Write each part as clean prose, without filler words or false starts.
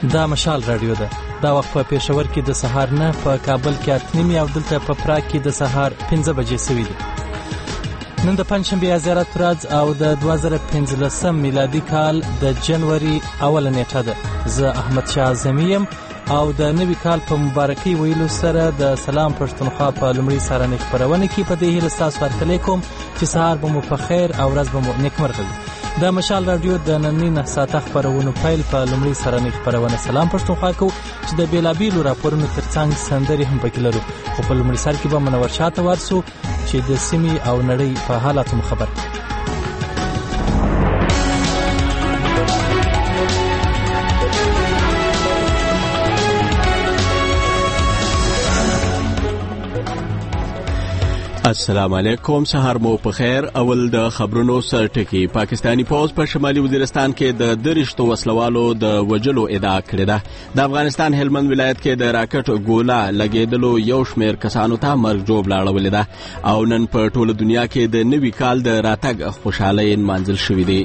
دا مشال رادیو ده. دا وخت په پېښور کې د سهار 9 په کابل کې 8:30 او دلته په پراګ کې د سهار 5 بجې سوي دي. نن د پنځشنبې زیارت ورځ او د 2015 میلادي کال د جنوري اوله نیټه ده. زه احمد شاه اعظمي یم او د نوي کال په مبارکي ویلو سره د سلام پښتونخوا په لومړي سهارنۍ خپرونه کې په دې هیله ستاسو هرکلی کوم چې سهار به مو په خیر او ورځ به مو نیکمرغه وي. د مشال رادیو د نننۍ 9 ساعته خپرونو پیل په لومړي سهارنۍ خپرونه سلام پښتونخوا کو چې د بیلابیلو راپورونو ترڅنګ سندرې هم پکې لرو. خو په لومړي سر کې به منور شاته ورسو چې د سیمې او نړۍ په حالاتو خبر. السلام علیکم، سهار مو په خیر. اول د خبرونو سرټکی. پاکستانی پوز په شمالي وزیرستان کې د درشتو وسلوالو د وجلو ادعا کړې ده. د افغانستان هلمند ولایت کې د راکټ ګوله لګېدلو یو شمېر کسانو ته مرګ جوړ لاړولې ده او نن په ټوله دنیا کې د نوي کال د راتګ خوشحالۍ نمانځل شوې دي.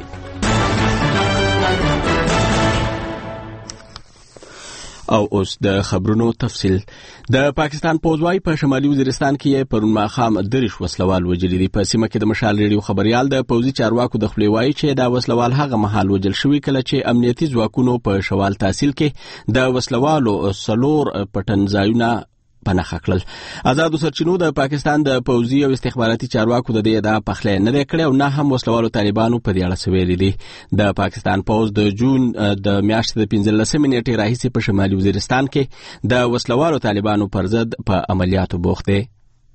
او اوس د خبرونو تفصیل. د پاکستان پوځوای په شمالي وزیرستان کې پرون ماښام درش وسلوال وجلې دي. په سیمه کې د مشال ریډیو خبريال د پوځي چارواکو د خپلې وایي چې دا وسلوال هغه مهال وجل شوی کله چې امنیتي ځواکونو په شوال تحصیل کې د وسلوالو سلور پټن ځایونه پناه کړل. آزادو سرچینو د پاکستان د پوځي او استخباراتي چارواکو د دې ادعا پخلی نه دی کړی او نه هم وسلوالو طالبانو په دې اړه څه ویلي دي. د پاکستان پوځ د جون د میاشتې د 15 نیټې راهیسې په شمالي وزیرستان کې د وسلوالو طالبانو پر ضد په عملیاتو بوخت دی.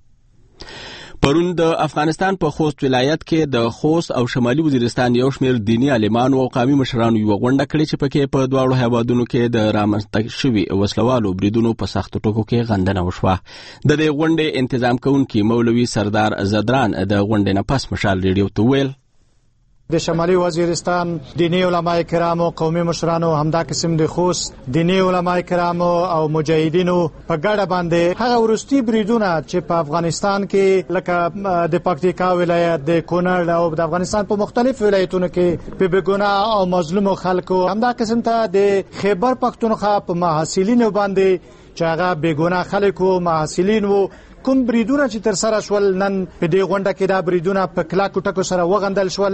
پرون د افغانستان په خوست ولایت کې د خوست او شمالي وزیرستان یو شمېر دینی عالمانو او قومي مشرانو یو غونډه کړې چې پکې په دواړو هیوادونو کې د رامنځته شوي وسلوالو بریدونو په سختو ټکو کې غندنه وشوه. د دې غونډې تنظیم کوونکي مولوي سردار زدران د غونډې نه پس مشال ریډیو ته ویل د شمالي وزیرستان دینی علماء کرامو، قومي مشرانو، همدا قسم د خوست دینی علماء کرامو او مجاهدینو په ګډه باندې هغه ورستي بریدونه چې په افغانستان کې لکه د پکتیکا ولایت، د کونړ او د افغانستان په مختلف ولایتونو کې په بېګناه او مظلومو خلکو، همدا قسم ته د خیبر پختونخوا په محصلینو باندې چې هغه بېګناه خلکو محصلین وو کوم بریدونه چې تر سره شول، نن په دې غونډه کې دا بریدونه په کلاکو ټکو سره وغندل شول.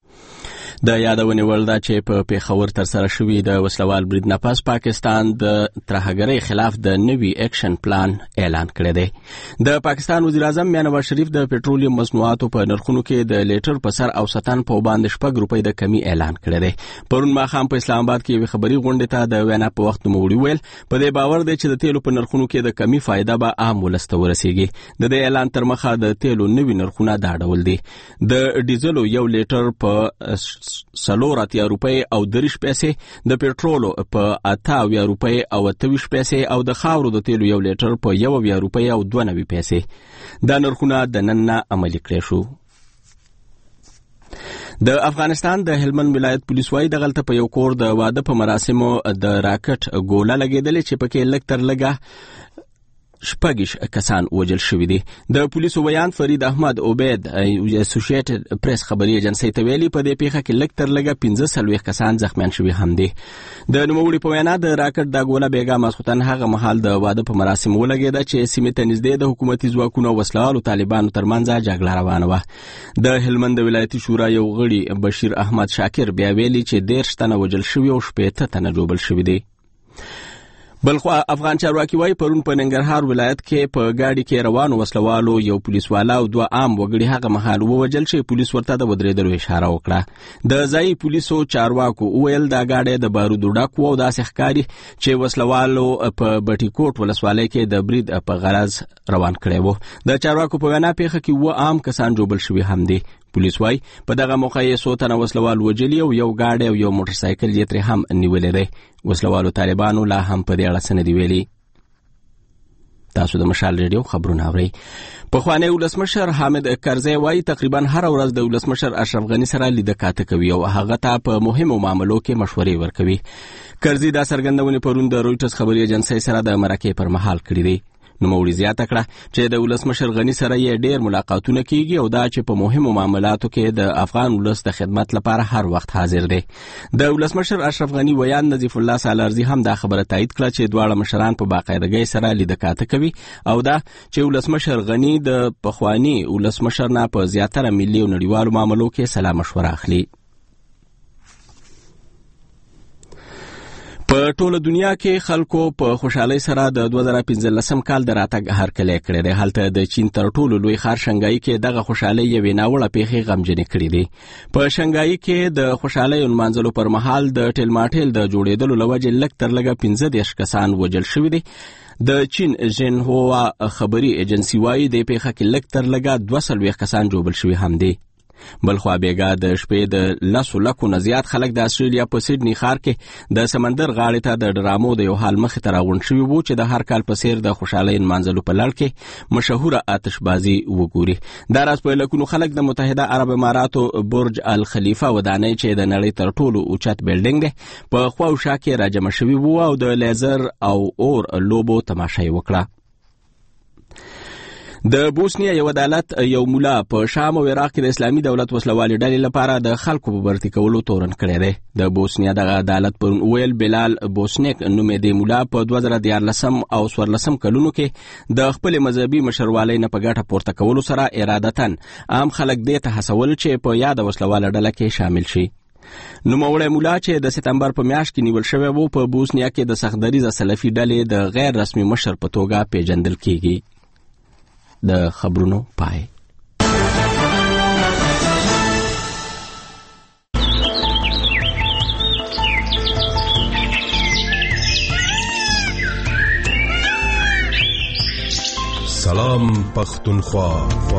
د یادونې وړ ده چې په پیښور تر سره شوي د وسلوال برید نه پس پاکستان د ترهګرۍ خلاف د نوي اکشن پلان اعلان کړی دی. د پاکستان وزیر اعظم میاں نواز شریف د پټرولیم مصنوعاتو په نرخونو کې د لیټر په سر اوسطن په باندې 6 روپۍ د کمی اعلان کړی دی. پرون ماښام په اسلام آباد کې یو خبري غونډه ته د وینا په وخت نوموړي ویل په دې باور دی چې د تیلو په نرخونو کې د کمی فائدہ به عام ولسته ورسیږي. د دې اعلان تر مخه د تیلو نوي نرخونه دا ډول دي. د ډیزلو یو لیټر په 4 روپۍ او 30 پیسې، د پټرولو په 8 روپۍ او 28 پیسې او د خاورو د تیلو یو لیټر په 1 روپۍ او 92 پیسې. دا نرخونه د نن نه عملي کړي شو. د افغانستان د هلمند ولایت پولیس وايي د غلطه په یو کور د واده په مراسمو د راکټ ګوله لګېدلې چې پکې لږ تر لږه 6 کسان وجل شوي دي. د پولیسو بیان فرید احمد عبید اسوسییټډ پریس خبري ایجنسی ته ویلي په دې پیښه کې لږ تر لږه 15 کسان زخمیان شوي هم دي. د نوموړي په وینا د راکټ د ګوله بیګا ماسختن هغه مهال د واده په مراسم ولګېده چې سیمې ته نږدې د حکومتي ځواکونو او وسلوالو طالبانو ترمنځ جګړه روانه وه. د هلمند ولایتي شورا یو غړي بشیر احمد شاکر بیا ویلي چې 13 تنه وجل شوي او 18 تنه ژوبل شوي دي. بلخو افغان چارواکي وايي پرون په ننګرهار ولایت کې په گاډي کې روانو وسلوالو یو پولیس والا او 2 عام وګړي هغه مهال ووجل چې پولیس ورته د ودرېدلو اشاره وکړه. د ځای پولیسو چارواکو ویل دا گاډي د بارودو ډک وو او داسې ښکاري چې وسلوالو په بټي کوټ ولسوالۍ کې د برید په غرض روان کړی وو. د چارواکو په وینا پیښه کې 2 عام کسان ژوبل شوي هم دي. پولیس وايي په دغه موقع یې 100 تنه وسلوال وجلي او یو گاډي او یو موټر سایکل یې ترې هم نیولې دی. وسلوالو طالبانو لا هم په دې اړه څه نه دي ویلي. تاسو د مشال ریډیو خبرونه اورئ. پخوانی ولسمشر حامد کرزی وايي تقریبا هر ورځ د ولسمشر اشرف غنی سره لیدکاته کوي او هغه ته په مهمو معاملو کې مشورې ورکوي. کرزی دا څرګندونه پرون د رويټرز خبري ایجنسی سره د مرکې پر مهال کړې دي. نوموړي زیاته کړه چې د ولسمشر غني سره یې ډېر ملاقاتونه کیږي او دا چې په مهمو معاملاتو کې د افغان ولس د خدمت لپاره هر وخت حاضر دی. د ولسمشر اشرف غني ویان نظیف الله سالارزي هم دا خبره تایید کړه چې دواړه مشران په باقاعدګۍ سره لیدکاته کوي او دا چې ولسمشر غني د پخوانی ولسمشر نه په زیاتره ملي او نړیوالو معاملو کې سلا مشوره اخلي. په ټوله دنیا کې خلکو په خوشحالۍ سره د 2015 کال د راتګ هرکلی کړی دی. هلته د چین تر ټولو لوی ښار شنګای کې دغه خوشحالۍ یوې ناوړه پیښې غمجنې کړې دي. په شنګای کې د خوشحالۍ نمانځلو پر مهال د ټیلماټیل د جوړېدلو له وجې لږ تر لږه 15 کسان وژل شوي دي. د چین ژنهوا خبري ایجنسی وايي د پیښه کې لږ تر لږه 200 کسان جوړل شوي هم دي. بلخوا بیګا د شپې د 10 لکو نه زیات خلک د استرالیا په سیډني ښار کې د سمندر غاړې ته د ډرامو د یو حال مخې ته راغونډ شوي وو چې د هر کال په څیر د خوشحالۍ نمانځلو په لړ کې مشهوره آتشبازي وګوري. دا راز په لکونو خلک د متحده عرب اماراتو برج الخلیفه ودانۍ چې د نړۍ تر ټولو اوچت بلډینګ دی په خوا او شا کې راجمع شوي وو او د لیزر او اور لوبو تماشا یې وکړه. د بوسنیا یو عدالت یو مولا په شام او عراق کې د اسلامي دولت وسلوالې ډلې لپاره د خلکو په برتي کولو تورن کړی دی. د بوسنیا دغه عدالت پر ویل بلال بوسنیک نومې د مولا په 2014 او 2014 کلونو کې د خپل مذهبي مشروالۍ نه په ګټه پورته کولو سره ارادتاً عام خلک دې ته هڅول چې په یاد وسلواله ډله کې شامل شي. نوموړی مولا چې د سپتمبر په میاشت کې نیول شوی وو په بوسنیا کې د سختدریزه سلفي ډلې د غیر رسمي مشر په توګه پیژندل کیږي. د خبرونو پای. سلام پختونخوا.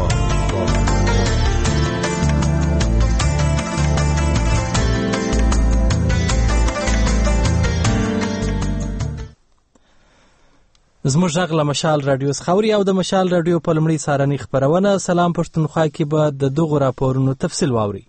زموږ غږ له مشال رادیو څخه اوري او د مشال رادیو په لومړي سارني خپرونه سلام پښتونخوا کې به د دغو راپورونو تفصیل واوري.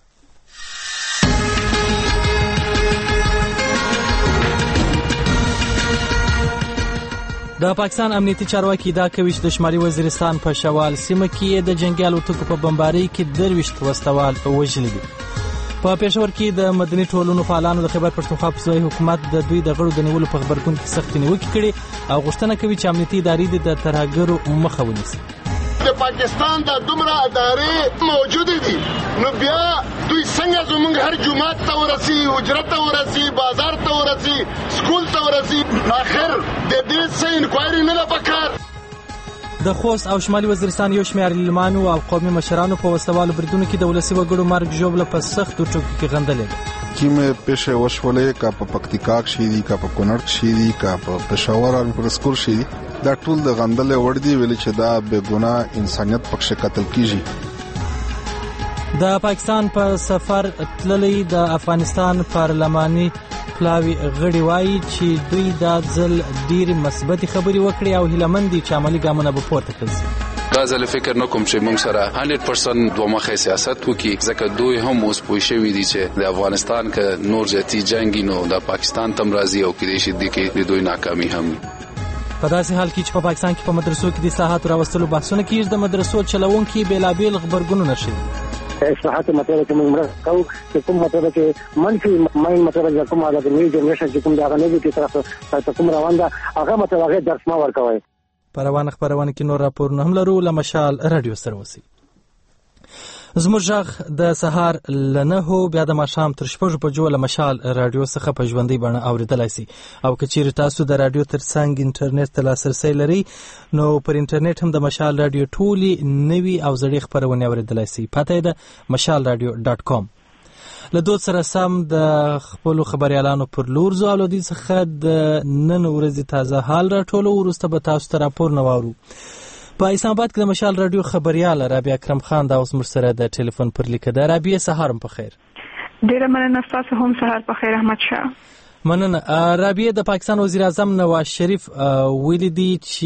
د پاکستان امنیتي چارواکي دا کوي چې د شمالي وزیرستان په شوال سیمه کې د جنگي الوتکو په بمبارۍ کې 23 وسوال وژلي دي. په پېښور کې د مدني ټولنو فعالانو د خیبر پښتونخوا په صوبایي حکومت د دوی د غړو د نیولو په خبرګون کې سختې نیوکې کړې او غوښتنه کوي چې امنیتي ادارې د ترهګرو مخه ونیسي. د پاکستان د دومره ادارې موجود دي نو بیا دوی څنګه زموږ هر جماعت ته ورسي، حجرت ته ورسي، بازار ته ورسي، سکول ته ورسي، اخر د دې څه انکوایري نه ده پکار. د خوست او شمالي وزیرستان یو شمېر لیلمانو او قومي مشرانو په وسوالو بریدونو کې د ولسي وګړو مرګ ژوبله په سختو ټکو کې غندلې ده. کومې پیښې وشولې کا په پکتیکا کې دي، کا په کونړ کې دي، کا په پېښور او په سکول کې دي، دا ټول د غندلې وړ دي ویل چې دا بے ګناه انسانيت پکښه قتل کیږي. د پاکستان په سفر تللی د افغانستان پارلماني پلاوی غړي وایي چې دوی دا ځل ډېرې مثبتې خبرې وکړي او هیلهمند دي چې عملي ګامونه به پورته کړي. دا ځل فکر نه کوم چې موږ سره 100% دوه مخه سیاست وکړي، ځکه دوی هم اوس پوه شوي دي چې د افغانستان که نور زیاتې جنګي نو د پاکستان تم راځي او کېدای شي د دوی ناکامي هم. په داسې حال کې چې په پاکستان کې په مدرسو کې د اصلاحاتو راوستلو بحثونه کېږي، د مدرسو چلوونکي بېلابېل غبرګونونه ښيي. اصلاحات مطلب چې موږ مرسته کوو چې کوم مطلب چې منفي مطلب چې کوم د نوې جنریشن چې کوم دا غنې دي چې کوم روان ده هغه مطلب هغه درس ما ورکوي. په روانه خبرونه کې نور راپورونه هم لرو. له مشال رادیو سره اوسئ. زموږ غږ د سهار له 9 بیا د ماښام تر 6 بجو له مشال رادیو څخه په ژوندۍ بڼه اوریدلای شي او که چیرې تاسو د رادیو ترڅنګ انټرنیټ ته لاسرسی لرئ نو پر انټرنیټ هم د مشال رادیو ټولې نوي او زړې خپرونې اوریدلای شي. پته یې ده mashalradio.com. له دوی سره سم د خپل خبريالانو پر لور زو او له دې څخه د نن ورځې تازه حال راټولو ورسته به تاسو ته راپور نوارو. په اسلام آباد کې د مشال رادیو خبريال رابعه اکرم خان دا اوس مرسره د ټلیفون پر لیکه ده. رابعه سهار په خیر. ډیره مننه، تاسو هم سهار په خیر. احمد شاه مننه. رابعه د پاکستان وزیر اعظم نواز شریف ویلي دي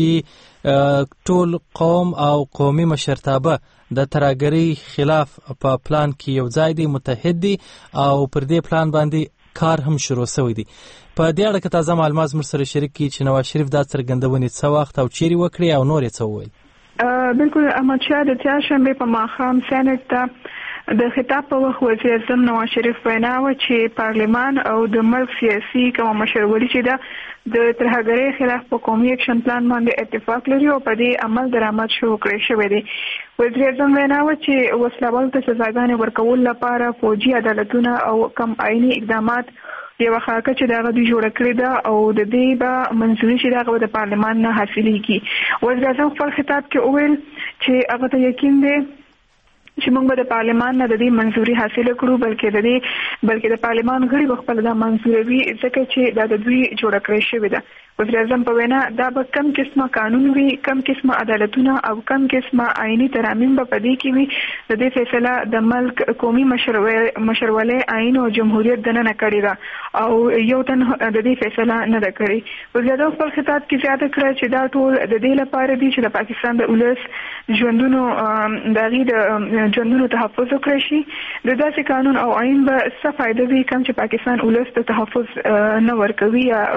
چې ټول قوم او قومي مشرتابه د ترهګرۍ خلاف په پلان کې یو ځای دي، متحد دي او پر دې پلان باندې کار هم شروع شوی دی. په دې اړه که تازه معلومات موږ سره شریک کړي چې نواز شریف دا څرګندونې څه وخت او چیرې وکړي او نور یې څه وویل. بالکل احمدشاه د چهارشنبې په ماښام سېنات ته د خطاب په وخت وزیر اعظم نواز شریف وینا وکړه چې پارلمان او د ملک سیاسي کومه مشرولي چې ده د ترهګرۍ خلاف په قومي اکشن پلان باندې اتفاق لري او په دې عمل درآمد شروع کړی شوی دی. وزیر اعظم وینا وکړه چې وسلوالو ته سزاګانې ورکول لپاره فوجي عدالتونه او کم عیني اقدامات یو خاکه چې دغه دوی جوړ کړی ده او د دې به منځوري چې دغه د پارلمان نه حاصلېږي. وزیر اعظم خپل خطاب کې وویل چې هغه ته یقین دی چې موږ به د پارلمان نه د دې منځوري حاصل کړو بلکې د پارلمان غړي به خپل دا منځوروي ځکه چې دا د دوی جوړ کړی شوی ده. وزیر اعظم په وینا دا به کم قسمه قانون وي، کم قسمه عدالتونه او کم قسمه عیني ترامیم به په دې کې وي. د دې فیصله د ملک قومي مشرولۍ عین او جمهوریت دننه کړې ده او یو تن د دې فیصله نه ده کړې. وزیر اعظم خپل خطاب کې زیاته کړه چې دا ټول د دې لپاره دي چې د پاکستان د ولس ژوندونو د هغې د ژوندونو تحفظ وکړی شي. د داسې قانون او عین به څه فایده وي کوم چې پاکستان ولس ته تحفظ نه ورکوي یا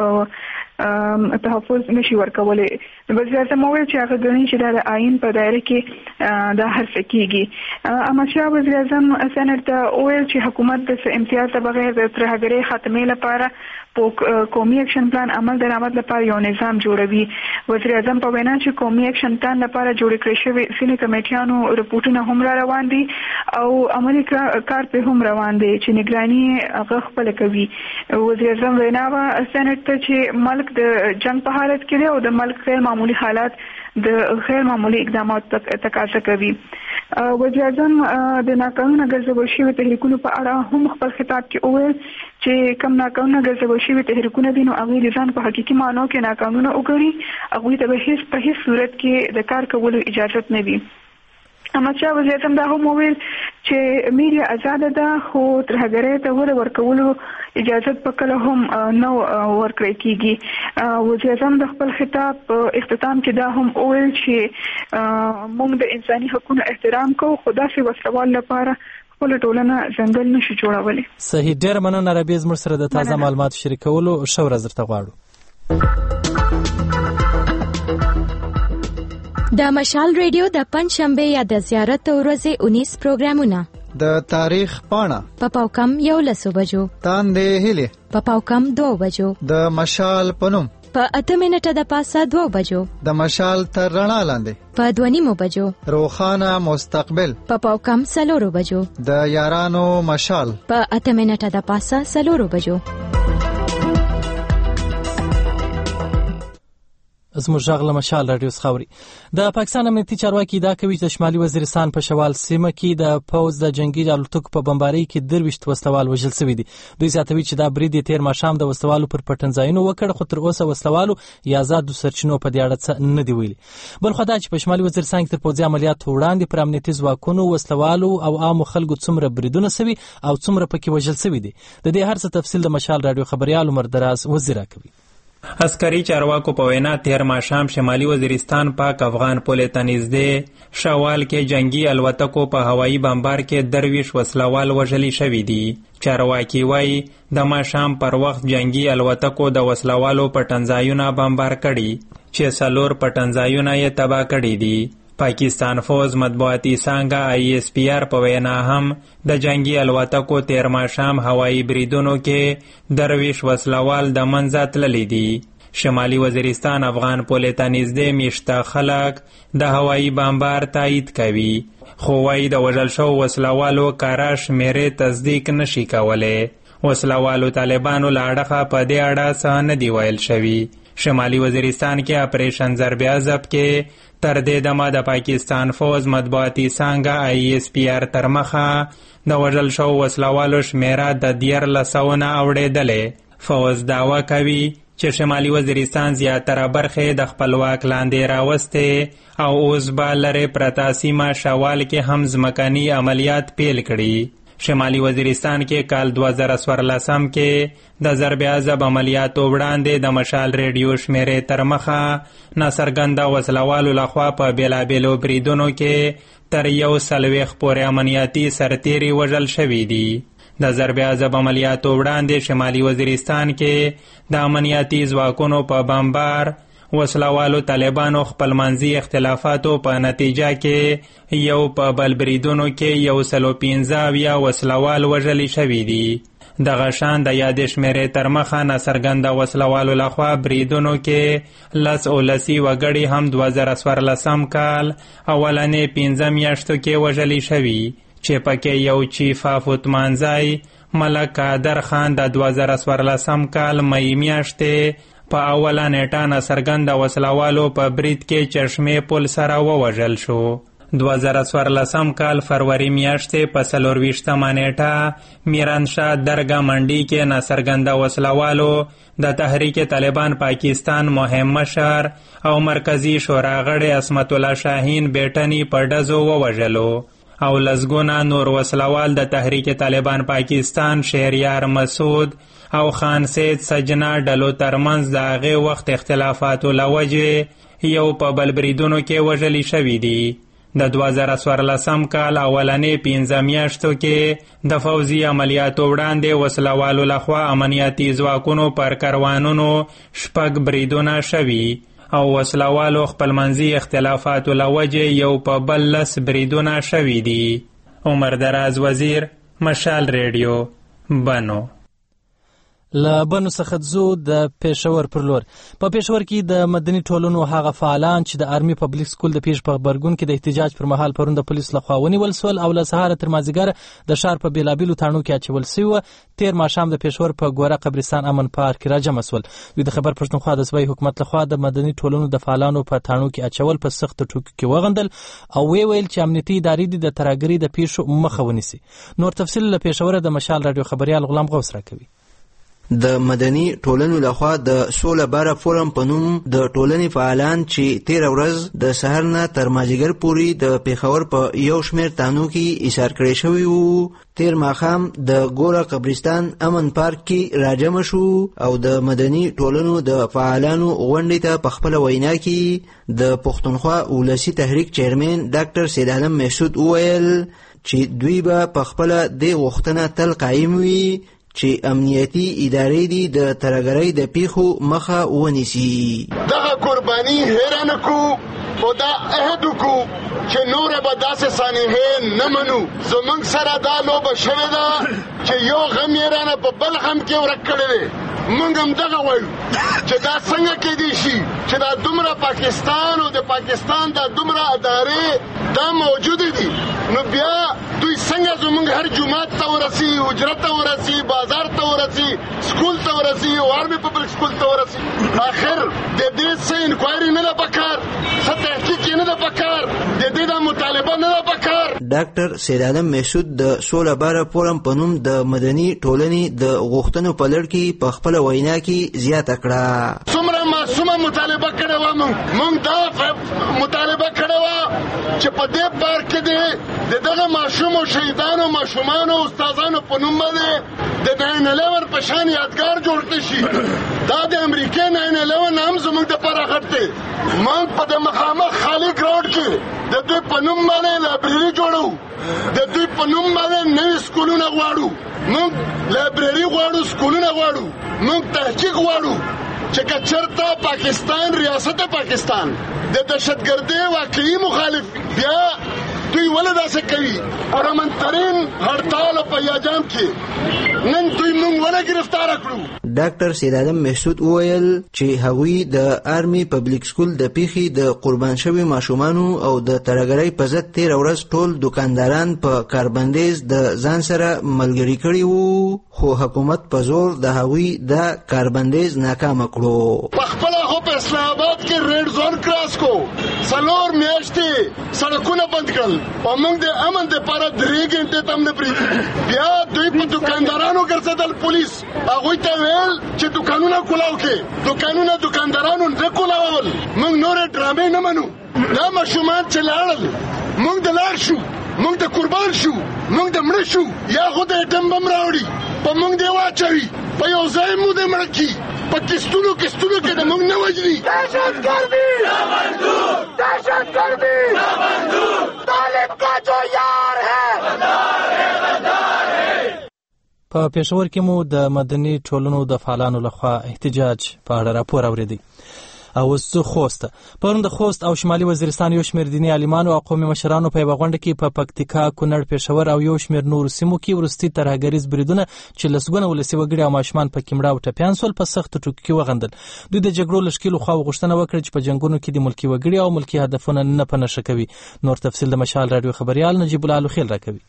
تحفظ نشي ورکولی. وزیر اعظم وویل چې هغه ګڼي چې دا د عین په دایره کې دا هر څه کیږي. احمدشاه وزیر اعظم سېنات ته وویل چې حکومت د امتیاز بغیر د ترهګرۍ خاتمې لپاره په قومي اکشن پلان عمل درآمد لپاره یو نظام جوړوي. وزیر اعظم په وینا چې قومي اکشن پلان لپاره جوړ کړی شوی ځینې کمیټیانو رپورټونه هم را روان دي او عملي کار په هم روان دی چې نگراني هغه خپل کوي. وزیر اعظم وینا سېنات ته چې ملک د جنگ په حالت کې دی او د ملک غیر معمولی حالات د غیر معمولی اقدامات تقاضا کوي. وزیر اعظم د ناقانونه ګرځول شوي تحریکونو په اړه هم خپل خطاب کې وویل چې کوم ناقانونه ګرځول شوي تحریکونه دي نو هغوی د ځان په حقیقي معنو کې ناقانونه وګڼي، هغوی ته به په هیڅ صورت کې د کار کولو اجازت نه وي. احمدشاه وزیر اعظم دا هم وویل چې میډیا ازاده ده خو ترهګرۍ ته وده ورکولو اجازت په کله هم نه ورکړی کیږي. وزیر اعظم د خپل خطاب په اختتام کې دا هم وویل چې موږ د انساني حقوقو احترام کوو خو داسې وسلوال لپاره خپل ټولنه ځنګل نشو جوړولی. صحیح، ډېر مننه رابعه زموږ سره د تازه معلوماتو شریکولو. ښه ورځ درته غواړو. د مشال ریډیو د پنځشنبه یا د زیارت ورځې 19 پروګرامونه د تاریخ پاڼه په پاوکم 11 بجو، تاندې هلي په پاوکم 2 بجو، د مشال پنوم په 8 منټه د پاسه 2 بجو، د مشال تر رڼا لاندې په 2:30 بجو، روخانه مستقبل په پاوکم 4 بجو، د یارانو مشال په 8 منټه د پاسه 4 بجو. زموږ غږ له مشال راډیو څخه اوري. د پاکستان امنیتي چارواکي ادعا کوي چې د شمالي وزیرستان په شوال سیمه کې د پوځ د جنگي الوتکو په بمبارۍ کې 23 وسلوال وژل شوي دي. دوی زیاتوي چې دا برید تیر ماښام د وسلوالو پر پټنځایونو وکړ خو تر اوسه وسلوالو یا آزادو سرچینو په دې اړه څه نه دی ویلي. بل خو دا چې په شمالي وزیرستان کې تر پوځي عملیاتو وړاندې پر امنیتي ځواکونو وسلوالو او عامو خلکو څومره بریدونه شوي او څومره پکې وژل شوي دي. د دې هر څه تفصیل د مشال راډیو خبريال عمر دراز وزیر کوي. عسکري چارواکو په وینا تیر ماښام شمالي وزیرستان پاک افغان پولې ته نږدې شوال کې جنگي الوتکو په هوایي بمبار کې 23 وسلوال وژلي شوي دي. چارواکي وایي د ماښام پر وخت جنگي الوتکو د وسلوالو پټنځایونه بمبار کړي چې 4 پټنځایونه یې تباه کړي دي. پاکستان فوز مطبوعاتي څانګه ISPR په وینا هم د جنگي الوتکو تیر ماښام هوایي بریدونو کې 23 وسلوال د منځه تللي دي. شمالي وزیرستان افغان پولې ته نږدې میشته خلک د هوایي بمبار تایید کوي خو وایي د وژل شوو وسلوالو کره شمېرې تصدیق نشي کولی. وسلوالو طالبانو له اړخه په دې اړه څه نه دي ویل شوي. شمالي وزیرستان کې اپریشن ضرب عضب کې تر دې دمه د پاکستان فوز مطبوعاتي څانګه ISPR تر مخه د وژل شوو وسلوالو شمیره د 1300 نه اوړېدلې. فوز دعوه کوي چې شمالي وزیرستان زیاتره برخې د خپلواک لاندې راوستې او اوس به لرې پرته سیمه شوال کې هم ځمکني عملیات پیل کړي. شمالي وزیرستان کې کال 2014 کې د ضرب عضب عملیاتو وړاندې د مشال ریډیو شمیرې تر مخه ناڅرګنده وسلوالو لخوا په بیلابیلو بریدونو کې تر 140 پورې امنیتي سرتیري وژل شوي دي. د ضرب عضب عملیاتو وړاندې شمالي وزیرستان کې د امنیتي ځواکونو په بمبار وسلوالو طالبانو خپلمنځي اختلافاتو په نتیجه کې یو په بل بریدونو کې 115 وسلوال وژلي شوي دي. دغه شان د یادې شمیرې تر مخه ناڅرګنده وسلوالو لخوا بریدونو کې 10 وګړي هم 2014 کال اولنې 15 میاشتو کې وژلي شوي چې پکې یو چیف اف اتمانځای ملک قادر خان د 2014 کال مئی میاشتې په اوله نیټه ناڅرګنده وسلوالو په برید کې چشمې پل سره ووژل شو. 2014 کال فروری میاشتې په 24مه نیټه میرانشاه درگاه منډي کې ناڅرګنده وسلوالو د تحریک طالبان پاکستان مهم مشر او مرکزی شورا غړی عصمت الله شاهین بیٹنی په ډزو ووژلو او لسګونه نور وسلوال د تحریک طالبان پاکستان شهریار مسعود او خان سید سجنا ډلو ترمنځ د هغې وخت اختلافاتو له وجې یو په بل بریدونو کې وژلي شوي دي. د 2014 کال اولنې 15 میاشتو کې د فوزي عملیاتو وړاندې وسلوالو لخوا امنیتي ځواکونو پر کاروانونو 6 بریدونه شوي او وسلوالو خپلمنځي اختلافاتو له وجې یو په بل 10 بریدونه شوي دي. عمر دراز وزیر، مشال ریډیو، بنو. له بنو څخه ځو د پېښور پر لور. په پېښور کې د مدني ټولنو هغه فعالان چې د آرمي پبلیک سکول د پیش په خبرګون کې د احتجاج پر مهال پرون د پولیس لخوا ونیول سول او له سهاره تر مازدیګره د ښار په بېلابېلو تاڼو کې اچول سوي. تیر ماښام د پېښور په ګوره قبرستان امن پارک کې راجمع سول. دوی د خیبر پښتونخوا د صوبایي حکومت لخوا د مدني ټولنو د فعالانو په تاڼو کې اچول په سختو ټکو کې وغندل او ویل چې امنیتي ادارې د ترهګرۍ د پیښو مخه ونیسي. نور تفصیل له پېښوره د مشال راډیو خبريال غلام غوث راکوي. د مدني ټولنو لخوا د سوله باره فورم په نوم د ټولنې فعالان چې 13 ورځ د سحر نه تر مازدیګر پورې د پېښور په یو شمېر تانو کې ایثار کړی شوي وو. تیر ماښام د ګوره قبرستان امن پارک کې راجمع شو او د مدني ټولنو د فعالانو غونډې ته په خپله وینا کې د پښتونخوا ولسي تحریک چیرمن ډاکټر سید عالم محسود وویل چې دوی به په خپله دې غوښتنه تل قایم وي چې امنیتي ادارې دي د ترهګرۍ د پیښو مخه ونیسي. دغه قرباني هېره نه کړو او دا عهد وکړو چې نوره به داسې سانحې نه منو. زموږ سره دا لوبه شوې ده چې یو غم یې رانه په بل غم کې ورک کړی دی. موږ هم دغه وایو چې دا څنګه کېدی شي چې دا دومره پاکستان او د پاکستان دا دومره ادارې دا موجودې دي نو بیا دوی څنګه زموږ هر جومات ته ورسي، حجرت ته ورسي، بازار ته ورسي، سکول ته ورسي او آرمي پبلک سکول ته ورسي. آخر د دې څه انکوایري نه ده پکار، څه تحقیق نه ده پکار، د دې دا مطالبه نه ده پکار. ډاکټر سید عالم محسود د سوله باره فورم په نوم د مدني ټولنې د غوښتنو په لړ کې په خپله وینا کې زیاته کړه. څومره معصومه مطالبه کړې وه، موږ دا مطالبه کړې وه چې په دې بار کې د دغه ماشومو شهیدانو ماشومانو استادانو په نوم باندې د 9/11 په شان یادګار جوړ کړي شي. دا د امریکا 9/11 هم زموږ دپاره غټ دی. موږ په د مخامخ خالق روډ کې د دوی په نوم باندې لایبرري جوړو، د دوی په نوم باندې نوي سکولونه غواړو. موږ لایبرري غواړو، سکولونه غواړو، موږ تحقیق غواړو چې که چېرته پاکستان ریاست پاکستان د دهشتګردۍ واقعي مخالف بیا دوی ولې داسې کوي. پرمنترین هړتال په یاجام کې نن دوی موږ ولې ګرفتاره کړو. ډاکټر سید عالم محسود وویل چې هغوی د آرمي پبلیک سکول د پیښې د قربان شوي ماشومانو او د ترهګرۍ په ضد 13 ورځ ټول دکانداران په کاربندیز د ځان سره ملګري کړي وو، خو حکومت په زور د هغوی د کاربندیز ناکامه کړو. په خپله خو په اسلام آباد کې ریډ زون کراس کو، 4 میاشتې سړکونه بند کړل او موږ د امن دپاره 3 ګنټې ته هم نه پرېږدي. بیا دوی په دکاندارانو ګرځېدل، پولیس هغوی ته ویل چې دکانونه کولاو کې، دکانونه دکاندارانو نه کولاول. موږ نورې ډرامې نه منو. دا ماشومان چې لاړل موږ د لاړ شو، موږ د قربان شو، موږ د مړه شو، یا خو د ایټم بم راوړي په موږ دې واچوي، په یو ځای مو دې مړه کړي، په کستونو کې د موږ نه وژني. دهشتګردي نامنظور، دهشتګردي نامنظور، طالب کا جو یار ہے غدار ہے. په پېښور کې مو د مدني ټولنو د فعالانو لخوا احتجاج په اړه راپور اورېدی. او اوس خوست پرون د خوست او شمالي وزیرستان یو شمېر دیني عالمانو او قومي مشرانو په یوه غونډه کې په پکتیکا، کونړ، پېښور او یو شمېر نورو سیمو کې وروستي ترهګریز بریدونه چې لسګونه ولسي وګړي او ماشومان پکې مړه او ټپیان سول په سختو ټکو کې وغندل. دوی د جګړو له ښکېلو خواو غوښتنه وکړه چې په جنګونو کې د ملکي وګړي او ملکي هدفونه نه په نښه کوي. نور تفصیل د مشال راډیو خبریال نجیب الله لوخیل راکوي.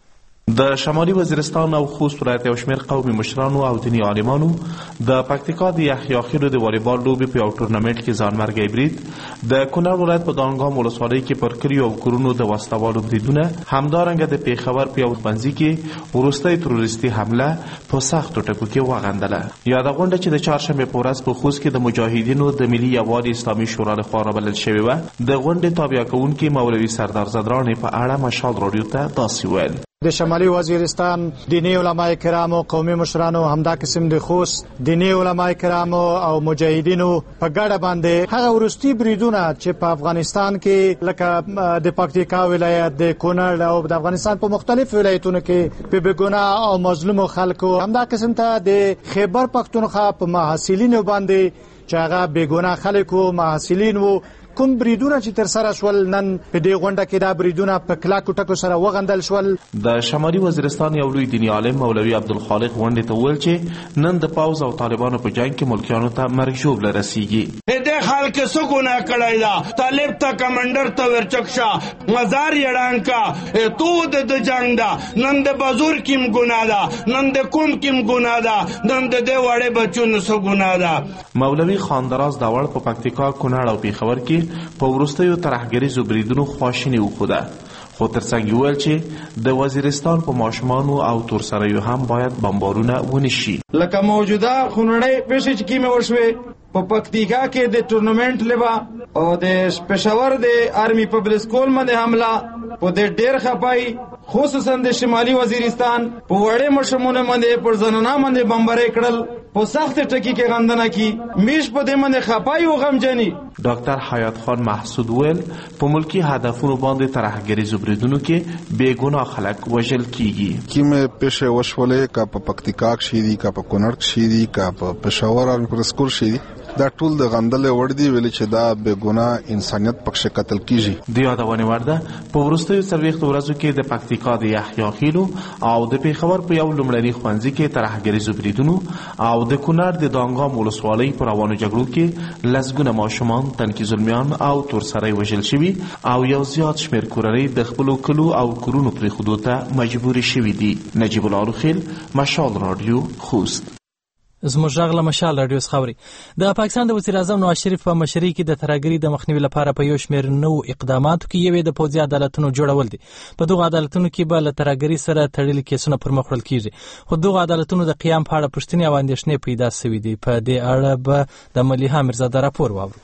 د شمالي وزیرستان او خوست ولایت یو شمېر قومي مشرانو او دیني عالمانو د پکتیکا د یحیی خیلو د والیبال لوبې په یو ټورنمنټ کې ځانمرګی برید، د کونړ ولایت په دانګام ولسوالۍ کې پر کلیو او کورونو د وسلوالو بریدونه، همدارنګه د پېښور په یو ښوونځي کې وروستۍ تروریستي حمله په سختو ټکو کې وغندله. یاده غونډه چې د چهارشنبې په ورځ په خوست کې د مجاهدینو د ملي یووالي اسلامي شورا لخوا رابلل شوې وه، د غونډې تابع کوونکي مولوي سردار زدرانې په اړه مشال راډیو ته داسې ویل: د شمالي وزیرستان دینی علماء کرامو، قومي مشرانو، همدا قسم د خوست دینی علماء کرامو او مجاهدینو په ګډه باندې هغه وروستي بریدونه چې په افغانستان کې لکه د پکتیکا ولایت، د کونړ او د افغانستان په مختلف ولایتونو کې په بېګناه او مظلومو خلکو، همدا قسم ته د خیبر پختونخوا په محصلینو باندې چې هغه بېګناه خلکو محصلین وو، کوم بریدونه چې تر سره شول نن په دې غونډه کې دا بریدونه په کلاکو ټکو سره وغندل شول. د شمالي وزیرستان یو لوی دیني عالم مولوي عبدالخالق غونډې ته وویل چې نن د پاوز او طالبانو په جنګ کې ملکیانو ته مرګ ژوبله رسیږي. دې خلک څه ګناه کړی ده؟ طالب ته کمانډر ته ورچک شه، مزار یې ړنګ کا، تو د جنګ ده، نن د بازور کیم ګناه ده، نن د کوم کیم ګناه ده، نن د دې وړې بچونو څه ګناه ده. مولوي خاندراز داوړ په پکتیکا، کونړ او پېښور کې په وروستیو ترهګریزو بریدونو خواشیني وښوده، خو ترڅنګ یې وویل چې د وزیرستان په ماشومانو او تورسریو هم باید بمبارونه ونشي. لکه موجوده خونړۍ پیښې چې کیمې وشوې په پکتیکا کې د ټورنمنټ لبا او د پېښور د آرمي پبلک سکول باندې حمله په دې ډېر خپای، خصوصا د شمالي وزیرستان په وړې ماشومانو باندې پر زنانه باندې بمبارۍ کړل، په سخت ټکی کې غندنه کی میش په دې باندې خپای او غمجنی. ډاکټر حیات خان محسود ویل په ملکی هدفونو باندې ترهګریزو بریدونو کې بېګناه خلک وژل کیږي. کیمې پیښې وشولې کا په پکتیکا کې دي، کا په کونړ کې دي، کا په پېښور او پر سکول شي، دا ټول د غندلې وړ دي، ویل چې دا بېګناه انسانیت پکښ قتل کیږي. د یادونه ورده په وروستیو 40 ورځو کې د پکتیکا د یحیی خیلو او د پېښور په یو لومړني ښوونځي کې ترهګریزو بریدونو او د کونړ د دانګام ولسوالۍ په روانو جګړو کې لسګونه ماشومان، تنکي زلمیان او تورسرۍ وژل شوي او یو زیات شمېر کورنۍ د خپلو کلو او کورونو پرېښودو ته مجبورې شوي دي. نجیب الله لوخیل، مشال راډیو، خوست. زموږ غږ له مشال راډیو څخه اوري. د پاکستان د وزیر اعظم نواز شریف په مشرۍ کې د ترهګرۍ د مخنیوي لپاره په یو شمېر نوو اقداماتو کې یوې د پوځي عدالتونو جوړول دي. په دغو عدالتونو کې به له ترهګرۍ سره تړلي کیسونه پر مخ وړل کیږي، خو دغو عدالتونو د قیام په اړه پوښتنې او اندېښنې پیدا شوي دي. په دې اړه به د ملیحه میرزاده راپور واورو.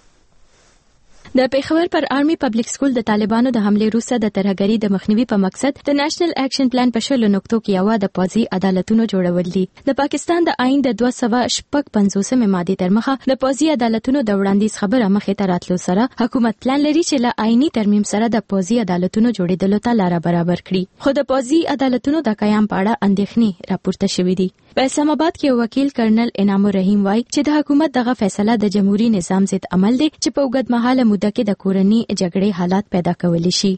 د پېښور پر آرمي پبلک سکول د طالبانو د حملې وروسته د ترهګرۍ د مخنیوي په مقصد د نېشنل اکشن پلان په شلو نقطو کې یو د پوځي عدالتونو جوړول دي. د پاکستان د آئین د 256 ماده تر مخه د پوځي عدالتونو د وړاندیز خبره مخې ته راتلو سره حکومت پلان لري چې له آئینی ترمیم سره د پوځي عدالتونو جوړېدلو ته لار برابر کړي، خو د پوځي عدالتونو د قیام په اړه اندېښنې راپورته شوې دي. په اسلام آباد کې وکیل کرنل انعام الرحیم وایي چې د حکومت دغه فیصله د جمهوریت نظام ضد عمل دی چې په اوږد مهاله موده کې د کورنۍ جګړې حالات پیدا کولی شي.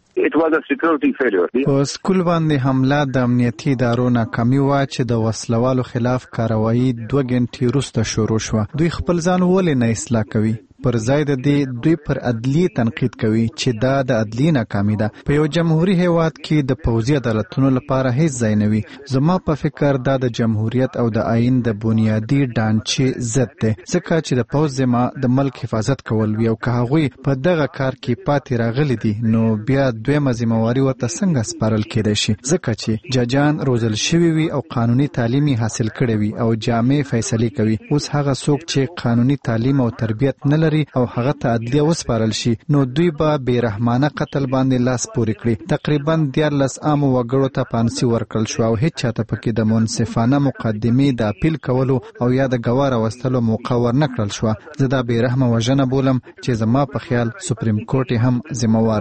په سکول باندې حمله د امنیتي ادارو ناکامي وه چې د وسلوالو خلاف کاروایی 2 غنټې وروسته شروع شوه. دوی خپل ځان ولې نه اصلاح کوي؟ پر ځای د دې دوی پر عدلی تنقید کوي چې دا د عدلی ناکامي ده. په یو جمهوریت هیواد کې د پوځي عدالتونو لپاره هیڅ ځای نه وي. زما په فکر دا د جمهوریت او د آئین د بنیادی ډانچې ضد دی، ځکه چې د پوځ ذمه د ملک حفاظت کول وي او که هغوی په دغه کار کې پاتې راغلي دي نو بیا دویمه ذمہواري ورته څنګه سپارل کېدای شي؟ ځکه چې ججان روزل شوي وي او قانوني تعلیم حاصل کړی وي او جامع فیصلې کوي. اوس هغه څوک چې قانوني تعلیم او تربیت نه لري او هغه ته عدلیه وسپارل شي نو دوی به بېرحمانه قتل باندې لاس پورې کړي. تقریبا 14 عامو وګړو ته پانسي ورکړل شو او هیڅ چاته پکې د منصفانه مقدمې د اپیل کولو او یا د ګواه راوستلو موقع ورنه کړل شوه. زه دا بېرحمه وژنه بولم چې زما په خیال سپریم کورټ هم ذمہوار دی.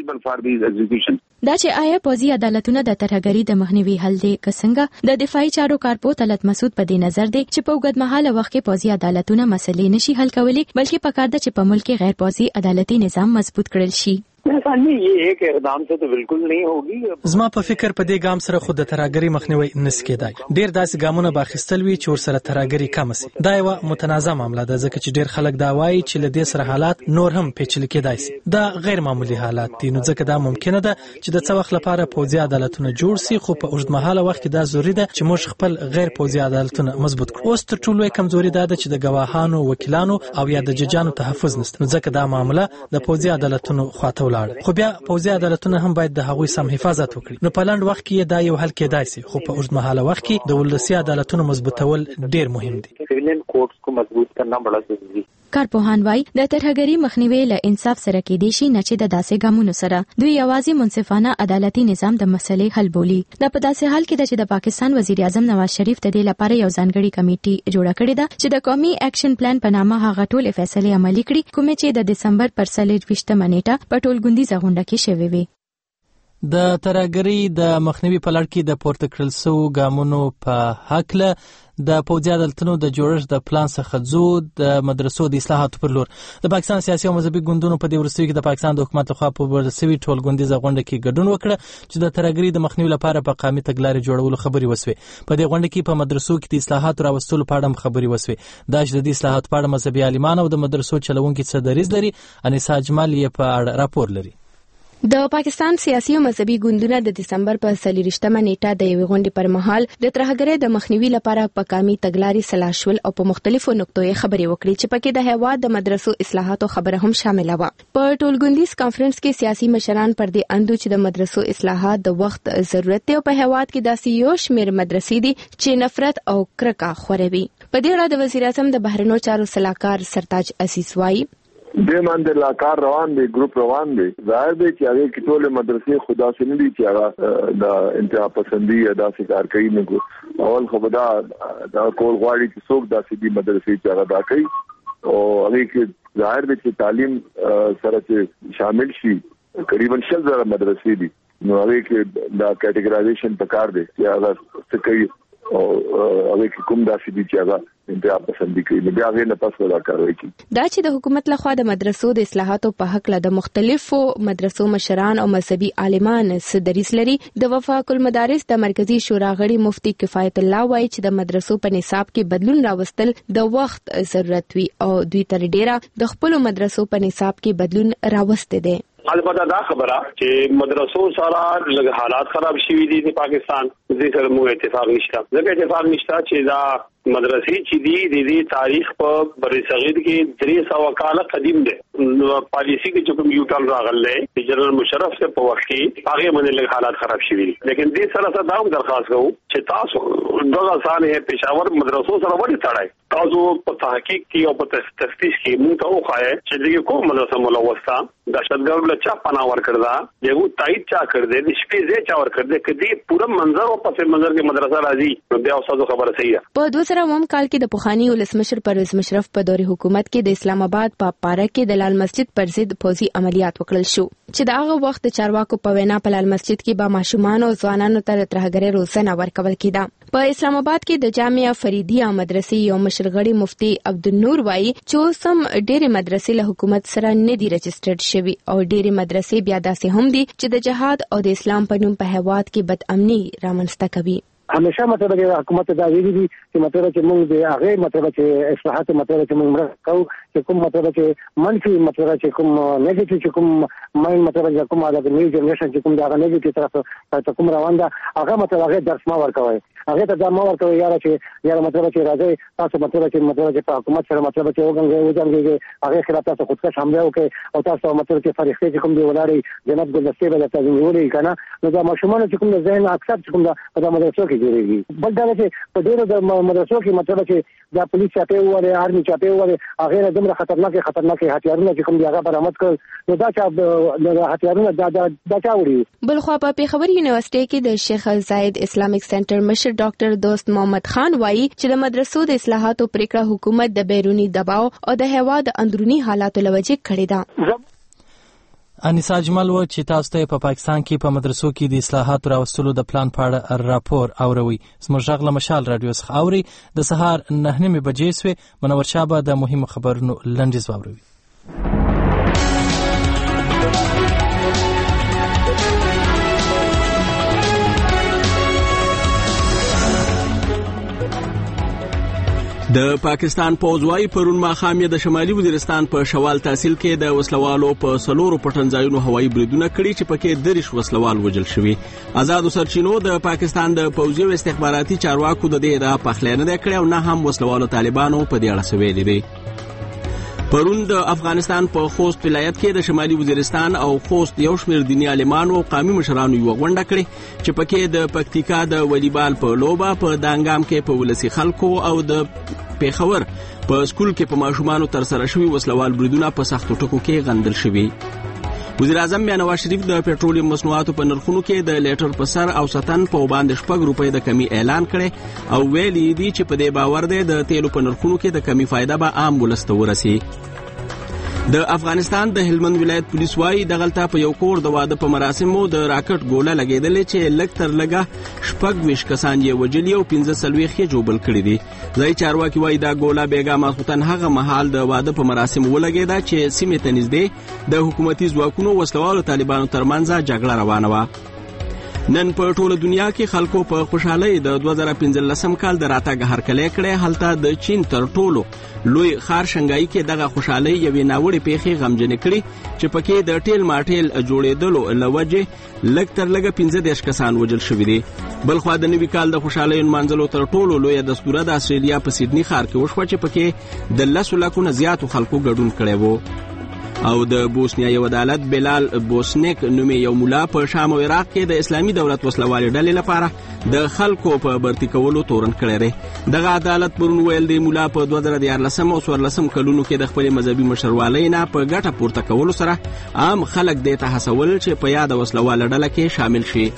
responsible for these executions. دا چې آیا پوځي عدالتونه د ترهګرۍ د مخنیوي حل دی که څنګه د دفاعي چارو کارپو طلعت مسعود په دې نظر دی چې په اوږدمهاله وخت کې پوځي عدالتونه مسلې نشي حل کولی بلکې پکار ده چې په ملک کې غیر پوځي عدالتي نظام مضبوط کړل شي. یہ ایک اقدام سے تو بالکل نہیں ہوگی. زما په فکر په دې ګام سره خود د ترهګرۍ مخنیوي نس کېدای. ډېر داسې ګامونه باخستل وی چې ور سره ترهګرۍ کم سي. دا یو متنازع معاملہ ده ځکه چې ډېر خلک دا وایي چې له دې سره حالات نور هم پیچلي کېدای سي. دا غیر معمولی حالات دي نو ځکه دا ممکنه ده چې د څه وخت لپاره پوځي عدالتونه جوړ سي خو په اوږدمهاله وخت کې دا ضروري ده چې موږ خپل غیر پوځي عدالتونه مضبوط کړو. اوس تر ټولو کمزوري ده چې د گواهانو وکیلانو او یا د ججانو تحفظ نشته نو ځکه دا معاملہ د پوځي عدالتونو خواته ولاړ. خو بیا پوځي عدالتونه هم باید د هغوی سم حفاظت وکړي. نو په لنډ وخت کې دا یو حل کېدای سي خو په اوږدمهاله وخت کې د ولسي عدالتونو مضبوطول ډېر مهم دي. Civilian courts को मजबूत करना बड़ा जरूरी. کارپوهان وايي د ترهګرۍ مخنیوي له انصاف سره کېدای شي نه چې د داسې ګامونو سره دوی یوازې منصفانه عدالتي نظام د مسلې حل بولي. دا په داسې حال کې چې د پاکستان وزیر اعظم نواز شریف د دې لپاره یو ځانګړي کمیټي جوړه کړې ده چې د قومي اکشن پلان په نامه هغه ټول فیصلې عملي کړي کومې چې د دسمبر پر 24 نیټه په ټولګوندیزه غونډه کې شوې وي. د ترهګرۍ د مخنیوي په لړ کې د پورته کړل شویو ګامونو په هکله د پوځي عدالتونو د جوړښت د پلان څخه ځو د مدرسو د اصلاحاتو پر لور د پاکستان سیاسي او مذهبي ګوندونو په دې وروستیو کې د پاکستان د حکومت لخوا په ورسوي ټولګوندیزه غونډه کې ګډون وکړه چې د ترهګرۍ د مخنیوي لپاره په قامي تګلارې جوړولو خبرې وسوې. په دې غونډه کې په مدرسو کې د اصلاحاتو راوستلو په اړه هم خبرې وسوې. دا چې د دې اصلاحاتو په اړه مذهبي عالمان او د مدرسو چلوونکي څه دریځ لري انیسا اجمل یې په اړه راپور لري. د پاکستان سیاسي او مذهبي ګوندونه د دسمبر په 24 نیټه د یوې غونډې پر مهال د ترهګرۍ د مخنیوي لپاره په قامي تګلارې سلا شول او په مختلفو نقطو یې خبرې وکړې چې پکې د هیواد د مدرسو اصلاحاتو خبره هم شامله وه. په ټولګوندیز کانفرنس کې سیاسي مشران پر دې اندو چې د مدرسو اصلاحات د وخت ضرورت دی او په هیواد کې داسې یو شمېر مدرسې دي چې نفرت او کرکه خوروي. په دې اړه د وزیر اعظم د بهرنیو چارو سلاکار سرتاج عزیز وايي دې باندې لاکار روان دي ګروپ روان دي ظاهر دی چې هغه کې ټول مدرسې خدا سي نه دي چې هغه د انتها پسندي ادا کار کوي نه اول خو دا کول غواړي چې څوک داسې دي مدرسې چې هغه دا کوي او هغه کې ظاهر دی چې تعلیم سره چې شامل شي تقریبا 100,000 مدرسې دي نو هغه کې دا کټګورایزیشن پکار دی چې هغه څه کوي او هغه کې کوم داسې دي چې هغه انتها پسندي کوي نو بیا غیر نه پس ولا کاروي کی دا چې د حکومت لخوا د مدرسو د اصلاحاتو په حق له د مختلفو مدرسو مشران او مذهبي عالمان سدریس لري. د وفاق المدارس د مرکزی شورا غړي مفتي کفایت الله وایي چې د مدرسو په نصاب کې بدلون راوستل د وخت ضرورت وي او دوی تر ډیره د خپل مدرسو په نصاب کې بدلون راوسته دي. البته دا خبره چې مدرسو سره لږ حالات خراب شوي دي د پاکستان دې سره مو اتفاق نشته. ځکه اتفاق نشته چې دا مدرسې چې دي د دې تاریخ په برصغیر کې 300 کال قدیم دي. پالیسی کې چې کوم یو ټال راغله جنرال مشرف سے په وخت کې هغه باندې لږ حالات خراب شوي دي. لیکن دې سره دا هم درخواست کوم چې تاسو دغه ځانه پېښور مدرسو سره وړي تړای تاسو په تحقیق کې او په تفتیش کې موږ ته وخایي چې دغه کوم مدرسه ملوثه دهشتګرد له چا پناه ور کړدا یو تایید چا کړ دې د شپې زې چا ور کړ دې کدي پوره منظر او پس منظر کې مدرسه راځي بیا اوسه خبره صحیح ده. په 2000 کال کې د پوخانی ولسمشر پرویز مشرف په دوري حکومت کې د اسلام آباد په پارک کې د لال مسجد پر ضد پوځي عملیات وکړل شو چې د هغه وخت چارواکو په وینا په لال مسجد کې به ماشومان او ځوانانو ته ترهګرۍ روزنه ورکول کېده. په اسلام آباد کې د جامعه فریدیه مدرسې یو مشرغړي مفتي عبدالنور وایي چې سم ډېرې مدرسې له حکومت سره نه دي رجسټرډ شوي او ډېرې مدرسې بیا داسې هم دي چې د جهاد او د اسلام په نوم په هیواد کې بد امني رامنځته کوي. همیشه مطلب د حکومت دا ویلي دي چې مطلب چې موږ د هغه مطلب چې اصلاحات مطلب چې موږ کوو چې کوم مطلب چې منفي مطلب چې کوم نیگیټیو چې کوم ماین مطلب چې کوم د نیو جنریشن چې کوم دا نیگیټیو طرف ته کوم روان ده هغه مطلب هغه درس ما ورکوي هغه ته دا ما ورکوي یاره چې مطلب چې راځي تاسو مطلب چې په حکومت سره مطلب چې وګنګي هغه خلاف تاسو خودکش حمله وکړي او تاسو مطلب چې فرښتې چې کوم دی ولاري جناب ګلدستې به تاسو نیولې کنه نو دا ماشومان چې کوم ذهن اکثر چې کوم دا مدرسو کې جوړيږي بل دا چې په ډیرو د مدرسو کې مطلب چې دا پولیس چاپی وره آرمي چاپی وره هغه دمر خطرناک هتیارونه چې کوم دی هغه برآمد کړ نو دا چې د هتیارونه دا چا وړي. بل خو په پیښور یونیورسيټي کې د شیخ زاید اسلامیک سنټر مشر ډاکټر دوست محمد خان وایي چې د مدرسو د اصلاحاتو پریکړه حکومت د بیرونی دباو او د هوا د اندرونی حالاتو لوجې کړې ده. انیسا اجمل و چې تاسو ته په پاکستان کې په مدرسو کې د اصلاحاتو راوستلو د پلان په اړه راپور اوروي. زموږ غږ له مشال رادیو څخه اوري. د سهار 9 بجې سوې. منور شابه د مهمو خبرونو لنډیز واوروي. د پاکستان پوځ وايي پرون ماښام د شمالي وزیرستان په شوال تحصیل کې د وسلوالو په 4 پټنځایونو هوایي بریدونه کړي چې پکې 30 وسلوال وژل شوي. آزادو سرچینو د پاکستان د پوځي او استخباراتي چارواکو د دې د پخلینه د کړي او نه هم وسلوالو طالبانو په دې اړه سویلي دي. پرون د افغانستان په خوست ولایت کې د شمالي وزیرستان او خوست یو شمېر دیني عالمانو او قومي مشرانو یو غونډه کړې چې پکې د پکتیکا د والیبال په لوبه په دانګام کې په ولسی خلکو او د پیښور په سکول کې په ماشومانو تر سره شوی وسلوال بریدونه په سختو ټکو کې غندل شوي. وزیر اعظم نواز شریف د پېټرولیم مصنوعاتو په نرخونو کې د لیټر په سر او ستن په باندې 6 روپۍ د کمی اعلان کړي او ویلي دي چې په دې باور دی د تیلو په نرخونو کې د کمی فائدہ به عام ولس ته ورسي. د افغانستان د هلمند ولایت پولیس وايي دغلته په یو کور د واده په مراسمو د راکټ ګوله لګیدلې چې لږ تر لږه 26 کسان یې وژلي او 15 یې جوړ کړي دي. ځای چارواکي وايي دا ګوله بیګا ماسوتن هغه مهال د واده په مراسمو ولګیده چې سیمې ته نږدې د حکومتي ځواکونو وسلوالو طالبانو ترمنځ جګړه روانه وه. نن په ټوله دنیا کې خلکو په خوشحالۍ د 2015 کال د راتګ هرکلی کړی. هلته د چین تر ټولو لوی ښار شنګای کې دغه خوشحالۍ یوې ناوړې پیښې غمجنې کړي چې پکې د ټیل ماټیل جوړېدلو له وجې لږ تر لږه 15 کسان وژل شوي دي. بلخوا د نوي کال د خوشحالۍ نمانځلو تر ټولو لویه دستوره د استرالیا په سیدني ښار کې وشوه چې پکې د 10 لکو نه زیاتو خلکو ګډون کړی وو. او د بوسنیا یو عدالت بلال بوسنیک نومي یو مولا په شام او عراق کې د اسلامي دولت وسلوالې ډلې لپاره د خلکو په برتی کولو تورن کړی دی. دغه عدالت پرون ویل دی مولا په 2014 او 2014 کلونو کې د خپل مذهبي مشروالۍ نه په ګټه پورته کولو سره عام خلک دې ته هڅول چې په یاد وسلواله ډله کې شامل شي.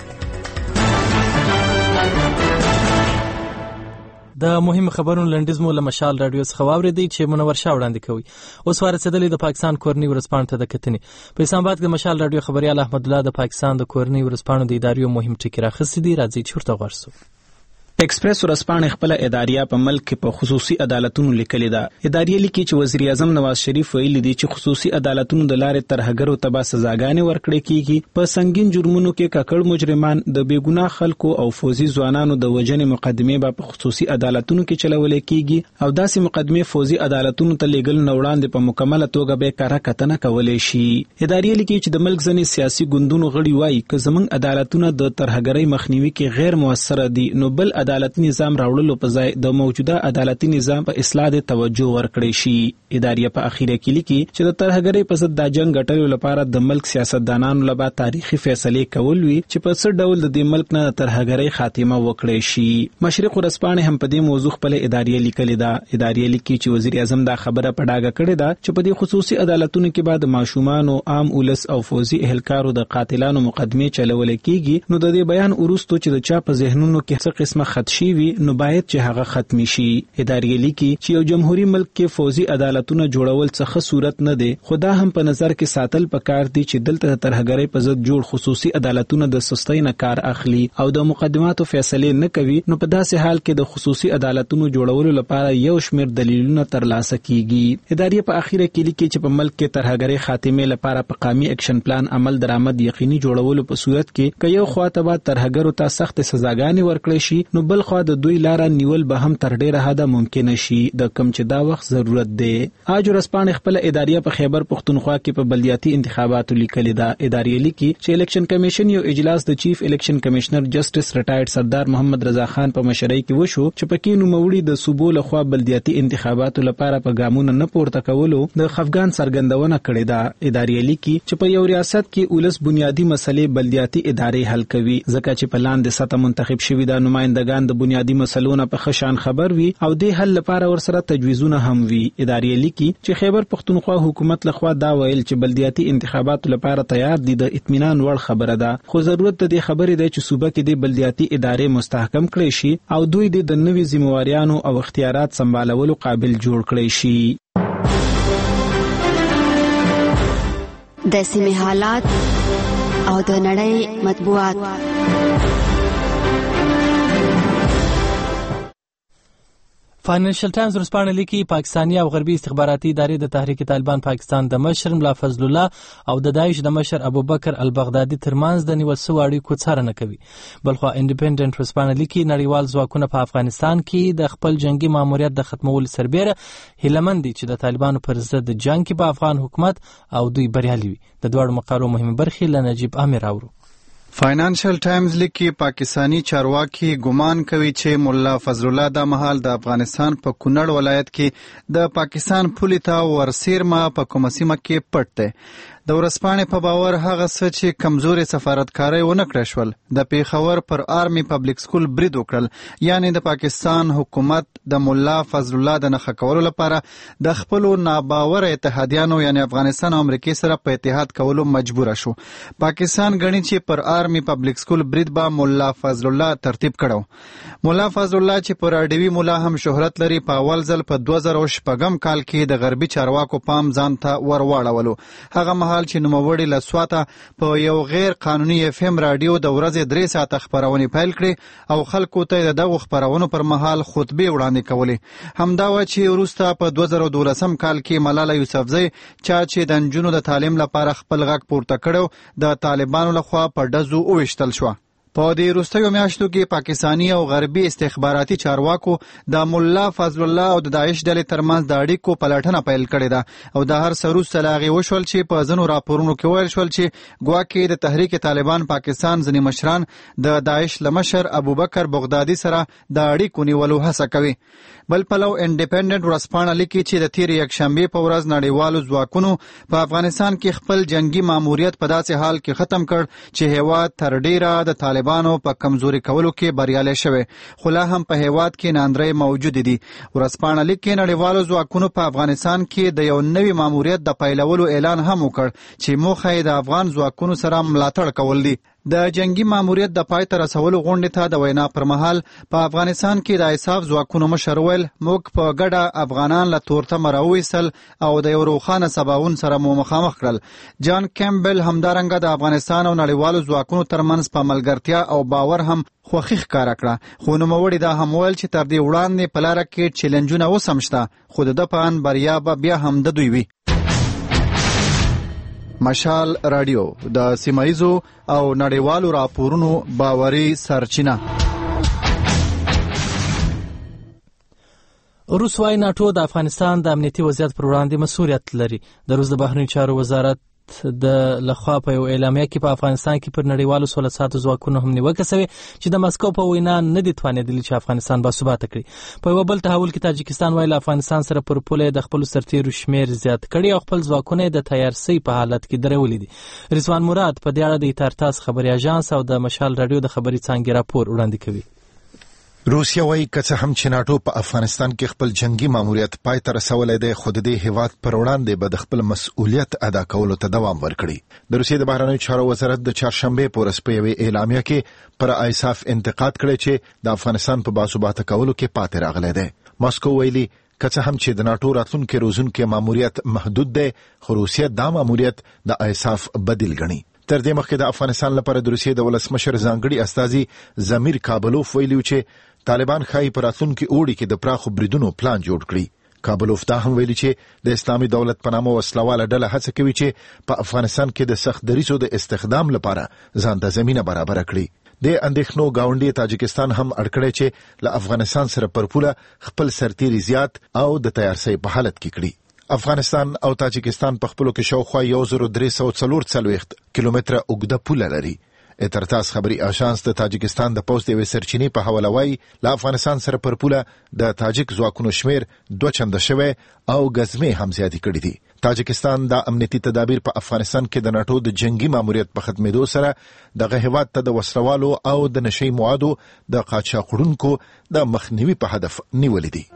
د مهم خبرونو لنډیز مو له مشال رادیو څخه واوریدئ چې منور شاه وړاندې کوي. اوس ورسېدلې د پاکستان کورنۍ ورځپاڼو ته د کتنې. په اسلام آباد کې د مشال رادیو خبريال احمد الله د پاکستان د کورنۍ ورځپاڼو د ادارې مهم ټکي راخستې دي. راځي چې ورته ورسو. ایکسپریس ورځپاڼه خپل اداریه په ملک کې په خصوصي عدالتونو لیکلې ده. اداریه لیکي چې وزیر اعظم نواز شریف ویلي دی چې خصوصي عدالتونو د لارې ترهګرو ته سزاګانې ورکړې کیږي. په سنگین جرمونو کې ککړ مجرمان د بیګناه خلکو او فوزي ځوانانو د وژنې مقدمې په خصوصي عدالتونو کې چلولې کیږي او داسې مقدمې فوزي عدالتونو ته لیږل نه وړاندې په مکمله توګه به کار کتنه کولای شي. اداریه لیکي چې د ملک ځینې سیاسي ګوندونو غړي وایي چې زموږ عدالتونه د ترهګرۍ مخنیوي کې غیر موثر دي نو بل عدالتي نظام راوړلو په ځای د موجوده عدالتي نظام په اصلاح د توجه ورکړي شي. اداریه په اخیره کې لیکي چې د ترهګرۍ په ضد د جنگ غټلو لپاره د ملک سیاستدانانو لپاره تاریخي فیصله کول وی چې په څه ډول د دې ملک نه ترهګرۍ خاتمه وکړي شي. مشرق ورځپاڼه هم په دې موضوع خپل اداریه لیکلې ده. اداریه لیکي چې وزیر اعظم دا خبره په ډاګه کړې ده چې په دې خصوصي عدالتونو کې بعد ماشومان او عام ولس او فوزي اهلکارو د قاتلانو مقدمې چلول کیږي نو د دې بیان ورستو چې د چا په ذهنونو کې څه قسمه خدشي وي نو باید چې هغه ختمي شي. ادارې لیکي چې یو جمهوریت ملک کې فوزي عدالتونه جوړول څه صورت نه دی. خدا هم په نظر کې ساتل پکار دي چې دلته ترهګرۍ په ضد جوړ خصوصي عدالتونه د سستۍ نه کار اخلي او د مقدماتو فیصله نه کوي نو په داسې حال کې د خصوصي عدالتونو جوړولو لپاره یو شمېر دلیلونه ترلاسه کیږي. ادارې په اخیره کې لیکي چې په ملک کې ترهګرۍ خاتمه لپاره په قومي اکشن پلان عمل درآمد یقیني جوړولو په صورت کې که یو خواته به ترهګرو ته سخت سزاګانې ورکړي شي نو بل خوا د دوی لاره نیول به هم تر ډیره حده ممکن شي د کم چې دا وخت ضرورت دی. اج ورځپاڼه خپل اداریه په خیبر پختونخوا کې په بلدیاتي انتخاباتو لیکلې ده. ادارې لیکي چې الیکشن کمیشن یو اجلاس د چیف الیکشن کمشنر جسټس ریټایرډ سردار محمد رضا خان په مشرۍ کې وشو چې پکې نوموړي د صوبو لخوا بلدیاتي انتخاباتو لپاره په ګامونو نه پورته کولو د خفګان څرګندونه کړې ده. ادارې لیکي چې په یو ریاست کې ولس بنیادی مسلې بلدیاتي ادارې حل کوي ځکه چې په لاندې سطح منتخب شوي د نمائندگان د بنیادی مسلونو په خشان خبر وي او د حل لپاره ورسره تجویزونه هم وي. ادارې لیکي چې خیبر پختونخوا حکومت لخوا دا ویل چې بلدیاتي انتخاباتو لپاره تیار دي د اطمینان وړ خبره ده خو ضرورت د خبرې دی چې صوبه کې د بلدیاتي ادارې مستحکم کړي شي او دوی د نوي ذمہواریانو او اختیارات سمبالولو قابل جوړ کړي شي. د سیمې حالات او د نړۍ مطبوعات. فاینانشل ټایمز ورځپاڼه لیکي پاکستاني او غربي استخباراتي ادارې د تحریک طالبان پاکستان د مشر ملا فضل الله او د داعش د مشر ابوبکر البغدادي ترمنځ د نیول شویو اړیکو څارنه کوي. بلخوا انډیپندنت ورځپاڼه لیکي نړیوال ځواکونه په افغانستان کې د خپل جنگي ماموریت د ختمولو سربېره هیلهمند دي چې د طالبانو پر ضد جنگ کې په افغان حکومت او دوی بریالي وي. د دواړو مقالو مهمه برخې له نجیب امیر اورو. فاینانشل ټایمز لیکي پاکستانی چارواکي ګمان کوي چې مولا فضل الله د مهال د افغانستان په کونړ ولایت کې د پاکستان پولې ته ورسیرمه په کومه سیمه کې پټ دی. د ورځپاڼې په باور هغه څه چې کمزوري سفارتکارۍ ونه کړی شول د پیښور پر آرمي پبلک سکول برید وکړل، یعنی د پاکستان حکومت د مولا فضل الله د نښه کولو لپاره د خپلو ناباوره اتحادیانو یعنی افغانستان او امریکې سره په اتحاد کولو مجبوره شو. پاکستان غني چې پر آرمي پبلک سکول برید به مولا فضل الله ترتیب کړو. مولا فضل الله چې پر اډوي مولا هم شهرت لري په اول ځل په 2006 کال کې د غربي چارواکو پام ځان ته ورواړولو. هغه مهال چې نوموړي له سواته په یو غیر قانوني FM رادیو د ورځې 3 ساعته خبرونه پیل کړې او خلکو ته دغه خبرونو پر مهال خطبه وړاندې کولې. همدا و چې وروسته په 2012 کال کې ملاله یوسفزۍ چې د نجونو د تعلیم لپاره خپل غږ پورته کړو د طالبانو لخوا په ډزو وویشتل شو. په دې وروستیو میاشتو کې پاکستانی او غربي استخباراتي چارواکو د مولا فضل الله او د داعش ډلې ترمنځ د اړیکو پلټنه پیل کړې ده او د هر څه وروسته له هغې وشول چې په ځینو راپورونو کې ویل شول چې ګواکې د تحریک طالبان پاکستان ځینې مشران د داعش له مشر ابوبکر بغدادي سره د اړیکو نیولو هڅه کوي. بل پلو انډیپندنت ورځپاڼه لیکي چې د تېرې یکشنبې په ورځ نړیوالو ځواکونو په افغانستان کې خپل جنگي ماموریت په داسې حال کې ختم کړ چې هیواد تر ډیره د طالبانو په کمزوري کولو کې بریالي شوی، خو لا هم په هیواد کې ناندرۍ موجود دي. ورځپاڼه لیکي نړیوالو ځواکونو په افغانستان کې د یو نوي ماموریت د پیلولو اعلان هم وکړ چې موخه یې د افغان ځواکونو سره ملاتړ کول دي. د جنگي ماموریت د پای ته رسولو غونډې ته د وینا پر مهال په افغانستان کې د ایساف ځواکونو مشر ویل موږ په ګډه افغانان له تورتمه راوویستل او د یو روښانه سباوون سره مو مخامخ کړل. جان کیمبل همدارنګه د افغانستان او نړیوالو ځواکونو ترمنځ په ملګرتیا او باور هم خوښي ښکاره کړه، خو نوموړي دا هم ویل چې تر دې وړاندې په لاره کې چیلنجونه اوس هم شته، خو د ده په اند بریا به بیا هم د دوی وي. مشال رادیو د سیمایزو او نړیوالو راپورونو باوري سرچینه. روس وايي ناتو د افغانستان د امنیتي وضعیت پر وړاندې مسؤلیت لري. د روس د بهرنیو چارو وزارت د لخوا په یو اعلامیه کې په افغانستان کې پر نړیوالو سوله ساتو ځواکونو هم نیوکه شوې چې د مسکو په وینا نه دي توانېدلي چې افغانستان باثباته کړي. په یو بل تحول کې تاجکستان وايي له افغانستان سره پر پوله د خپل سرتیرو شمیر زیات کړي او خپل ځواکونه د تیارسۍ په حالت کې درولې دي. رضوان مراد په دې اړه د ایتارتاس خبري اژانس او د مشال رادیو د خبري څانګې راپور وړاندې کوي. روسیا وايي که څه هم چې ناتو په افغانستان کې خپل جنگي ماموریت پای ته رسولی دی، خو د دې هیواد پر وړاندې به د خپل مسؤلیت ادا کولو ته دوام ورکړي. د روسیې د بهرنیو چارو وزارت د چهارشنبې په ورځ په یوې اعلامیه کې پر ایساف انتقاد کړی چې د افغانستان په باثباته کولو کې پاتې راغلی دی. ماسکو ویلي که څه هم چې د ناتو راتلونکي روزونکي ماموریت محدود دی، خو روسیه دا ماموریت د ایساف بدیل ګڼي. تر دې مخکې د افغانستان لپاره د روسیې د ولسمشر ځانګړي استازي زمیر کابلوف ویلي چې طالبان ښایي په راتلونکي اوړي کې د پراخو بریدونو پلان جوړ کړي. کابلوف دا هم ویلي چې د اسلامي دولت په نامه وسلواله ډله هڅه کوي چې په افغانستان کې د سخت دریځو د استخدام لپاره ځان ته زمینه برابره کړي. د اندېښنو گاونډي تاجکستان هم اړ کړی چې له افغانستان سره پر پوله خپل سرتیري زیات او د تیارسۍ په حالت کې کړي. افغانستان او تاجکستان په خپلو کې شاوخوا 1344 کیلومتره اوږده پوله لري. ایترتاس خبري اژانس د تاجکستان د پوسټ یوې سرچینې په حواله وایي له افغانستان سره پر پوله د تاجک ځواکونو شمیر 2 چنده شوی او غزمې هم زیاتې کړې دي. تاجکستان د امنیتي تدابیر په افغانستان کې د ناتو د جنگي ماموریت په ختمېدو سره دغه هیواد ته د وسلوالو او د نشي موادو د قاچاقونکو د مخنیوي په هدف نیولې دي.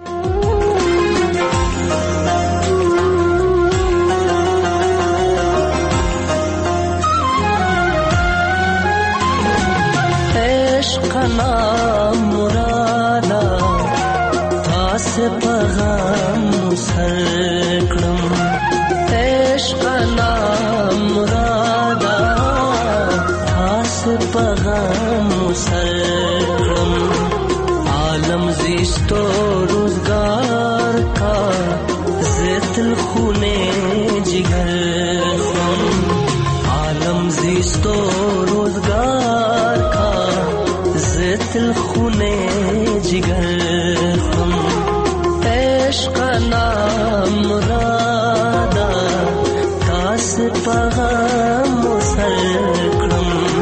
عشقنا مرادا تاس پیغام سر کړم عشقنا مرادا خاص پیغام مسلم عالم زیستو روزگار کا زیت الخونے جگر عالم زیستو روزگار کا زیت الخونے جگر عشق نام مرادا تاس پیغام مسلم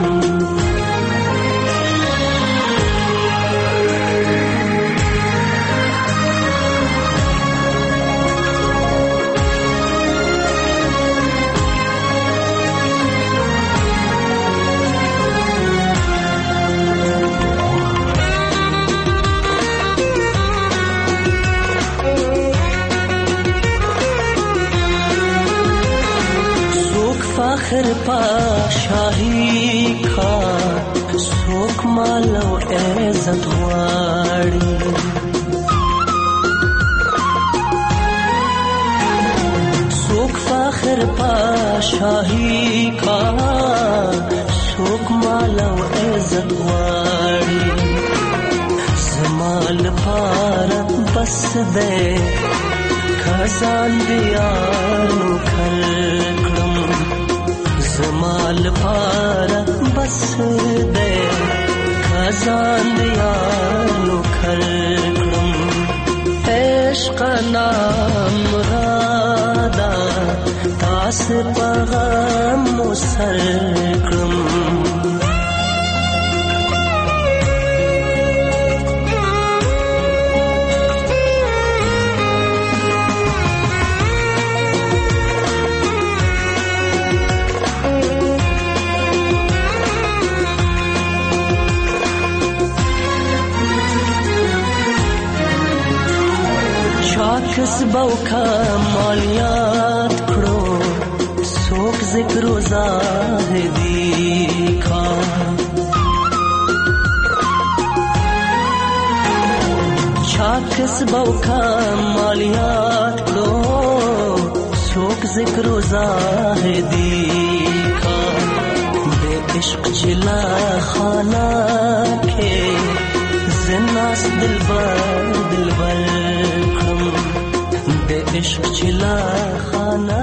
فخر پاشاہی کا سوک مالو عزت واڑی سوک فخر پاشاہی کا سوک مالو عزت واڑی زمال پارت بس دے خزان دیانو کھلکڑم زمال پارا بس دے خزان دیانو کھلکڑم عشق نام مرادا تاس پیغام مسلکڑم کسبو کا مالیات کھڑو سوک ذکر و زاہدی کا کسبو کا مالیات کھڑو سوک ذکر و زاہدی کا بے عشق چلا خانہ کے زناس دلبر عشق چلا خانه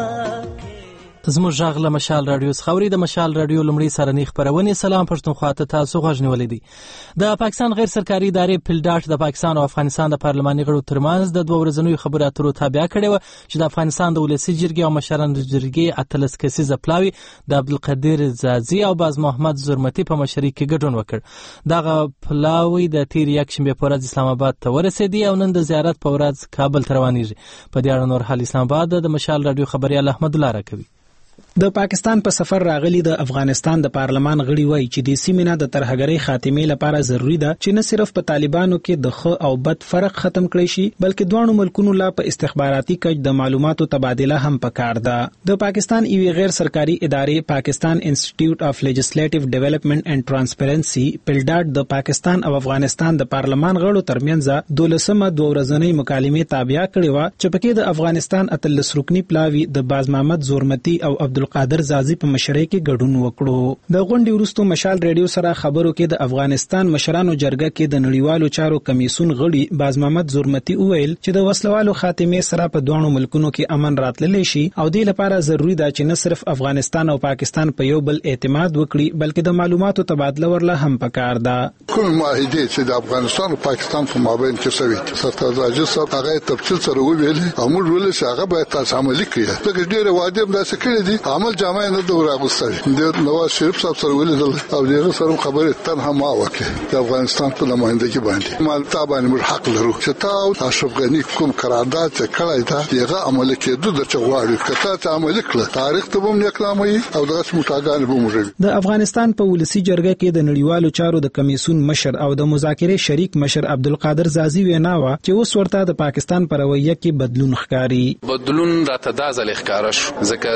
زموږ غږ له مشال رادیو څخه اوري. د مشال رادیو لومړی سرنی خبرونه سلام پښتونخوا ته تاسو غوښنولې دي. د پاکستان غیر سرکاري ادارې پلډاټ د پاکستان او افغانستان د پارلماني غړو ترمنځ د دوه ورځنیو خبرو اترو تابع کړي و چې د افغانستان د ولسی جرګې او مشرانو جرګې اتلس کسیزه پلاوی د عبدالقدیر زازي او باز محمد زرمتی په مشرۍ کې ګډون وکړ. دغه پلاوی د تیر یکشنبه په ورځ اسلام آباد ته ورسېدی او نن د زیارت په ورځ کابل ته روانېږي. په دې اړه نور حال اسلام آباد د مشال رادیو خبريال احمد الله راکوي. د پاکستان په سفر راغلي د افغانستان د پارلمان غړي وایي چې د سیمې نه د ترهګرۍ خاتمې لپاره ضروری ده چې نه صرف په طالبانو کې د ښه او بد فرق ختم کړي شي بلکې دوه ملکونو لا په استخباراتي کچ د معلوماتو تبادله هم پکار ده. د پاکستان ایوي غیر سرکاري ادارې پاکستان انسټیټیوټ اف لیجسلیټیو ډیولپمنٹ اینڈ ټرانسپیرنسي پلډاټ د پاکستان او افغانستان د پارلمان غړو ترمنځ 12مه دوه ورځنۍ مکالمې تابع کړې و چې پکې د افغانستان اتلس رکنی پلاوی د باز محمد زورمتی او عبدالقادر زازي په مشرۍ کې ګډون وکړو. د غونډې وروسته مشال رادیو سره خبرو کې د افغانستان مشرانو جرګه کې د نړیوالو چارو کمیسون غړي باز محمد زورمتی وویل چې د وسلوالو خاتمې سره په دوه ملکونو کې امن راتللی شي او د لپاره ضروری ده چې نه صرف افغانستان او پاکستان په یو بل اعتماد وکړي بلکې د معلوماتو تبادله ورله هم پکار ده. کوم معاهده چې د افغانستان او پاکستان په مابین کې شوی سرکار راځي صاحب هغه تفصیل سره ویل او موږ ولې چې هغه باید تاسو عملي کړئ. دغه ډیره واجب ده چې کړی دي عمل جامع نه دوه راغوستل د نواز شریف صاحب سره ویل او دغه سره خبره تنها ما وکړه د افغانستان په نمائندګي باندې مال تابانه موږ حق لرو چې تاسو اشرف غنی کوم قرارداد چې کړی دا دغه عمل کېدو د چغواړي کته ته عمل کړ تاریخ ته هم نکلامي او دغه متاګان به موږ. د افغانستان په ولسی جرګه کې د نړیوالو چارو د کمیسون مشر او د مذاکرې شریک مشر عبدالقادر زازي وینا و چې اوس ورته د پاکستان پر رویه کې بدلون ښکاری. بدلون راته دا ځل ښکارا شو ځکه د ورځو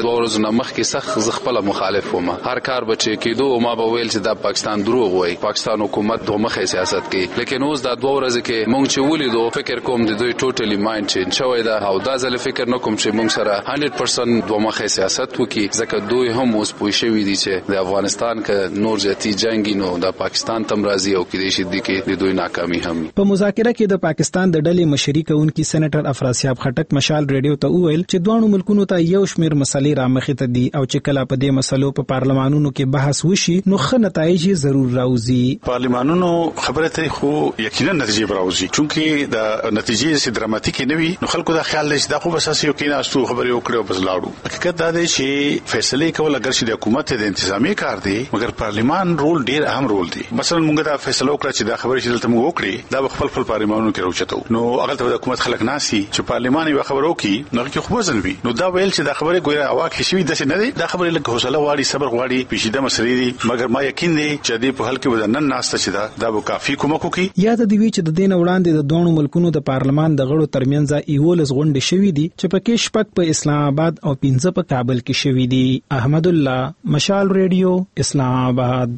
نه مخکې سخت ز خپل مخالف وم. هر کار بچي کېدو ما به ویل چې دا پاکستان دروغ وای، پاکستان حکومت دوه مخه سیاست کوي. لیکن اوس دا 2 ورځې کې مونږ چې ولیدو فکر کوم د دوی ټوټلی مایند چینج شوی دا، او دا ځل فکر نه کوم چې مونږ سره 100% دوه مخه سیاست وکي، ځکه دوی هم اوس پوه شوي دي چې د افغانستان کې نور ځتی جنگي نو د پاکستان تم راځي او کې دي کې د دوی ناکامي هم. په مذاکره کې د پاکستان د ډلې مشري کوونکی سېنیټر افراسیاب خټک مشال ریډیو ته وویل چې دوه ملکونو ته یو شمېر مسلې رامخې ته دي او چې کله په دې مسلو په پارلمانونو کې بحث وشي نو ښه نتایج ضرور راوځي. پارلمانونو خبره ته خو یقینا نتیجې راوځي، چونکې د نتیجې سي دراماتیک نه وي نو خلکو دا خیال لري دا خو بس اساسي یو کیناستو خبرې وکړو بس لاړو. حقیقت دا دی چې فیصله کول اگر چې د حکومت د انتظامی کار دی، مګر پارلمان رول ډیر اهم رول دی. مثلا موږ دا فیصله وکړه چې دا خبره چې دلته موږ وکړي دا خپل پارلمانونو کې راوچتو، نو هغه ته د حکومت خلک ناسي چې پارلمان یو خبرو کې نو کې خو ځل وي، نو دا ویل چې دا خبره ګویا اواک شي د څه نه دی، دا خبره لکه حوصله غواړي، صبر غواړي، پیچیده مسلې دي، مګر ما یقین دی چې دې په حل کې ودنن ناسته چې دا به کافي کومک وکړي. یاد دی وی چې د دین وړاندې د دوه ملکونو د پارلمان د غړو ترمنځ ایولس غونډې شوې دي چې پکې شپږ په اسلام آباد او 15 په کابل کې شوې دي. احمد الله، مشال ریډیو، اسلام آباد.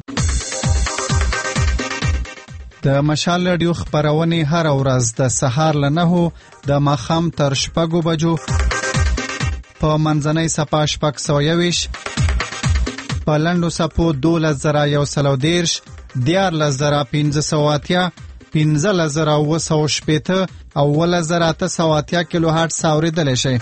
د مشال ریډیو خبرونه هر ورځ د سهار له 9 د ماښام تر 6 بجو په منځنۍ صفه 621 په لنډو صفو 12130 14580 15080 او 10880 کیلو هرتز اوریدل شي.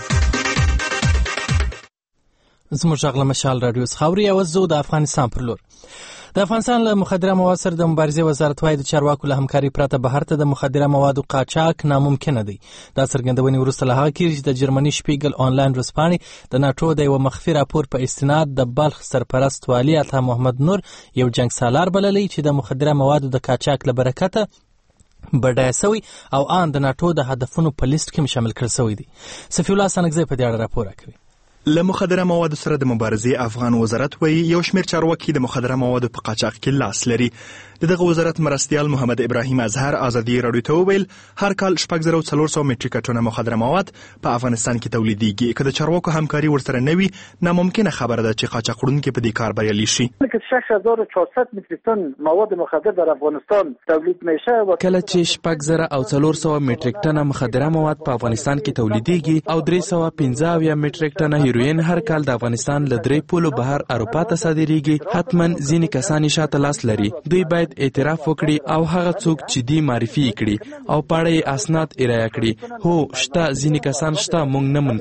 زموږ غږ له مشال رادیو څخه اوري او زه د افغانستان پر لور. د افغانستان له مخدره موادو سره د مبارزې وزارت وايي د چارواکو له همکاري پرته بهر ته د مخدره موادو قاچاق ناممکن دی. دا څرګندونې وروسته له هغه کېږي چې د جرمني شپیګل آنلاین ورځپاڼې د ناټو د یو مخفي راپور په استناد د بلخ سرپرست والي عطا محمد نور یو جنگ سالار بللی چې د مخدره موادو د قاچاق له برکته بډای سوی او ان د ناټو د هدفونو په لیست کې شامل کړل سوی دی. صفی الله سنگزی په دې اړه راپور کوي. له مخدره موادو سره د مبارزې افغان وزارت وایي یو شمېر چارواکي د مخدره موادو په قاچاق کې لاس لري. دغه وزارت مرستیال محمد ابراهیم اظهر ازادي رادیو ته وویل هر کال 4400 مټریک ټنه مخدره مواد په افغانستان کې تولیدېږي. که د چارواکو همکاري ورسره نه وي ناممکنه خبره ده چې قاچاقونکي په دې کار بریالي شي. 6400 متریک ټن مواد مخدر در افغانستان تولید میشه. کله چې 4400 مټریک ټنه مخدره مواد په افغانستان کې تولیدېږي او 315 مټریک ټنه هیروین هر کال د افغانستان له درې پولو بهر اروپا ته صادریږي، حتما ځینې کسان شاته لاس لري. دوی باید اعتراف وکړي او هغه څوک چې دی معرفي کړي او پاړې اسناد ارائه کړي. هو شته ځینې کسان شته، موږ نه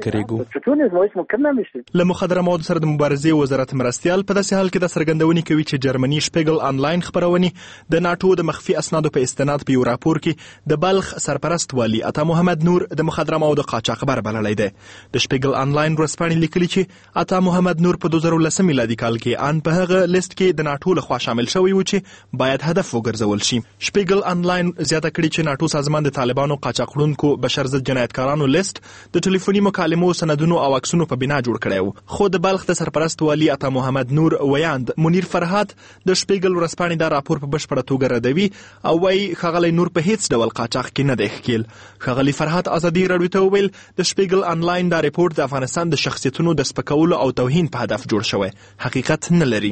منکرېږو. له مخدره موادو سره د مبارزې وزارت مرستیال په داسې حال کې د څرګندونې کوي چې جرمني شپیګل آنلاین خبرونې د ناټو د مخفي اسنادو په استناد په یو راپور کې د بلخ سرپرست والي عطا محمد نور د مخدره موادو قاچاق خبر بللی دی. د شپیګل آنلاین ورځپاڼې لیکلي چې عطا محمد نور په 2010 میلادي کال کې ان په هغه لیست کې د ناټو لخوا شامل شوی و چې باید هدف وګرځول شي. شپیګل آنلاین زیاته کړي چې ناټو سازمان د طالبانو قاچاقونکو بشر ضد جنایتکارانو لیست د ټلیفوني مکالمو سندونو او عکسونو په بنا جوړ کړی و. خو د بلخ د سرپرست والي عطا محمد نور ویاند منیر فرهاد د شپیګل ورځپاڼې دا راپور په بشپړه توګه ردوي او وايي ښاغلی نور په هیڅ ډول قاچاق کې نه دی ښکېل. ښاغلی فرهاد ازادي رادیو ته وویل د شپیګل آنلاین دا ریپورت د افغانستان د شخصیتونو د سپکولو او توهین په هدف جوړ شوی، حقیقت نه لري.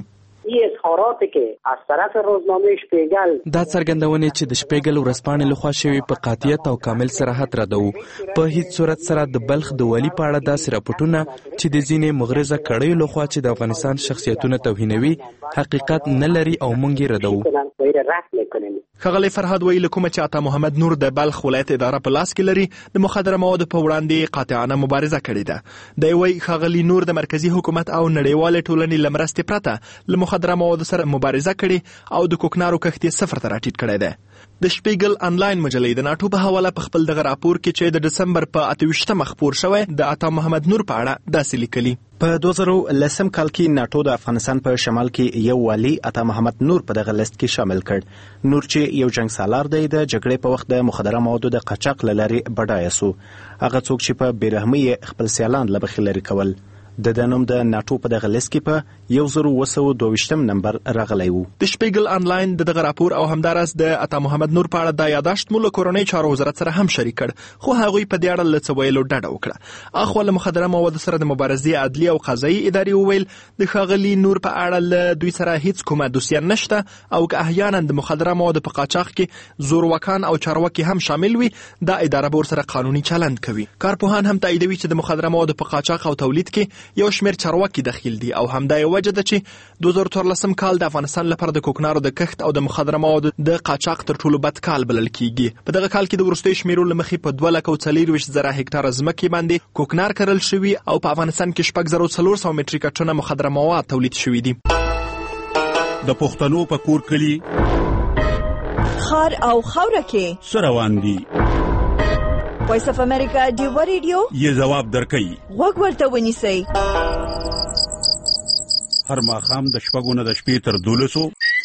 دا څرګندونې چې د شپیګل ورځپاڼې لخوا شوی په قاطعیت او کامل صراحت ردو. په هیڅ صورت سره د بلخ د والي په اړه داسې راپورټونه چې د ځینې مغرضه کړیو لخوا چې د افغانستان شخصیتونه توهینوي حقیقت نه لري او موږ یې ردو. ښاغلی فرهاد وایي له کومه چې عطا محمد نور د بلخ ولایت اداره په لاس کې لري د مخدره موادو په وړاندې قاطعانه مبارزه کړې ده. دی وایي ښاغلی نور د مرکزي حکومت او نړیوالې ټولنې له مرستې پرته له مخدره موادو سره مبارزه کړې او د کوکنارو کښت یې 0 ته راټیټ کړی دی. د شپیګل آنلاین مجلې د ناټو په حواله په خپل دغه راپور کې چې د دسمبر په 28 خپور شوی د عطا محمد نور په اړه داسې لیکلي. په 2010 کال کې ناټو د افغانستان په شمال کې یو والي عطا محمد نور په دغه لیست کې شامل کړ. نور چې یو جنگ سالار دی د جګړې په وخت د مخدره موادو د قاچاق له لارې بډایه سو. هغه څوک چې په بیرحمۍ خپل سیالان له بخیل لري کول. د نوم د ناتو په دغه لیست کې په 1922 نمبر راغلی و. د شپیګل انلاین دغه راپور او همدارس د عطا محمد نور په اړه د یاداشت مو له کورنۍ چارو وزارت سره هم شریک کړ، خو هغوی په دې اړه له څه ویلو ډډه وکړه. اخوا له مخدره موادو سره د مبارزې عدلي او قضایي ادارې وویل د ښاغلي نور په اړه له دوی سره هیڅ کومه دوسیه نشته او که احیانا د مخدره موادو په قاچاق کې زورواکان او چارواکي هم شامل وي، دا اداره به ورسره قانوني چلند کوي. کارپوهان هم تاییدوي چې د مخدره موادو په قاچاق او تولید کې یو شمېر چارواکي دخیل دي او همدا یو وجه ده چې 2014 کال د افغانستان لپاره د کوکنارو د کښت او د مخدره موادو د قاچاق تر ټولو بد کال بلل کیږي. په دغه کال کې د وروستیو شمیرو له مخې په 2,40,000 هکتاره ځمکې باندې کوکنار کرل شوي او په افغانستان کې 6,400 متریکه ټنه مخدره مواد تولید شوي دي. د پښتنو په کور کلی خار او خوره کې څه روان دي؟ وایس اف امریکا ډیو ریډیو یې ځواب درکوي. غوږ ورته ونیسئ. هر ماښام د 6 نه د شپې تر 12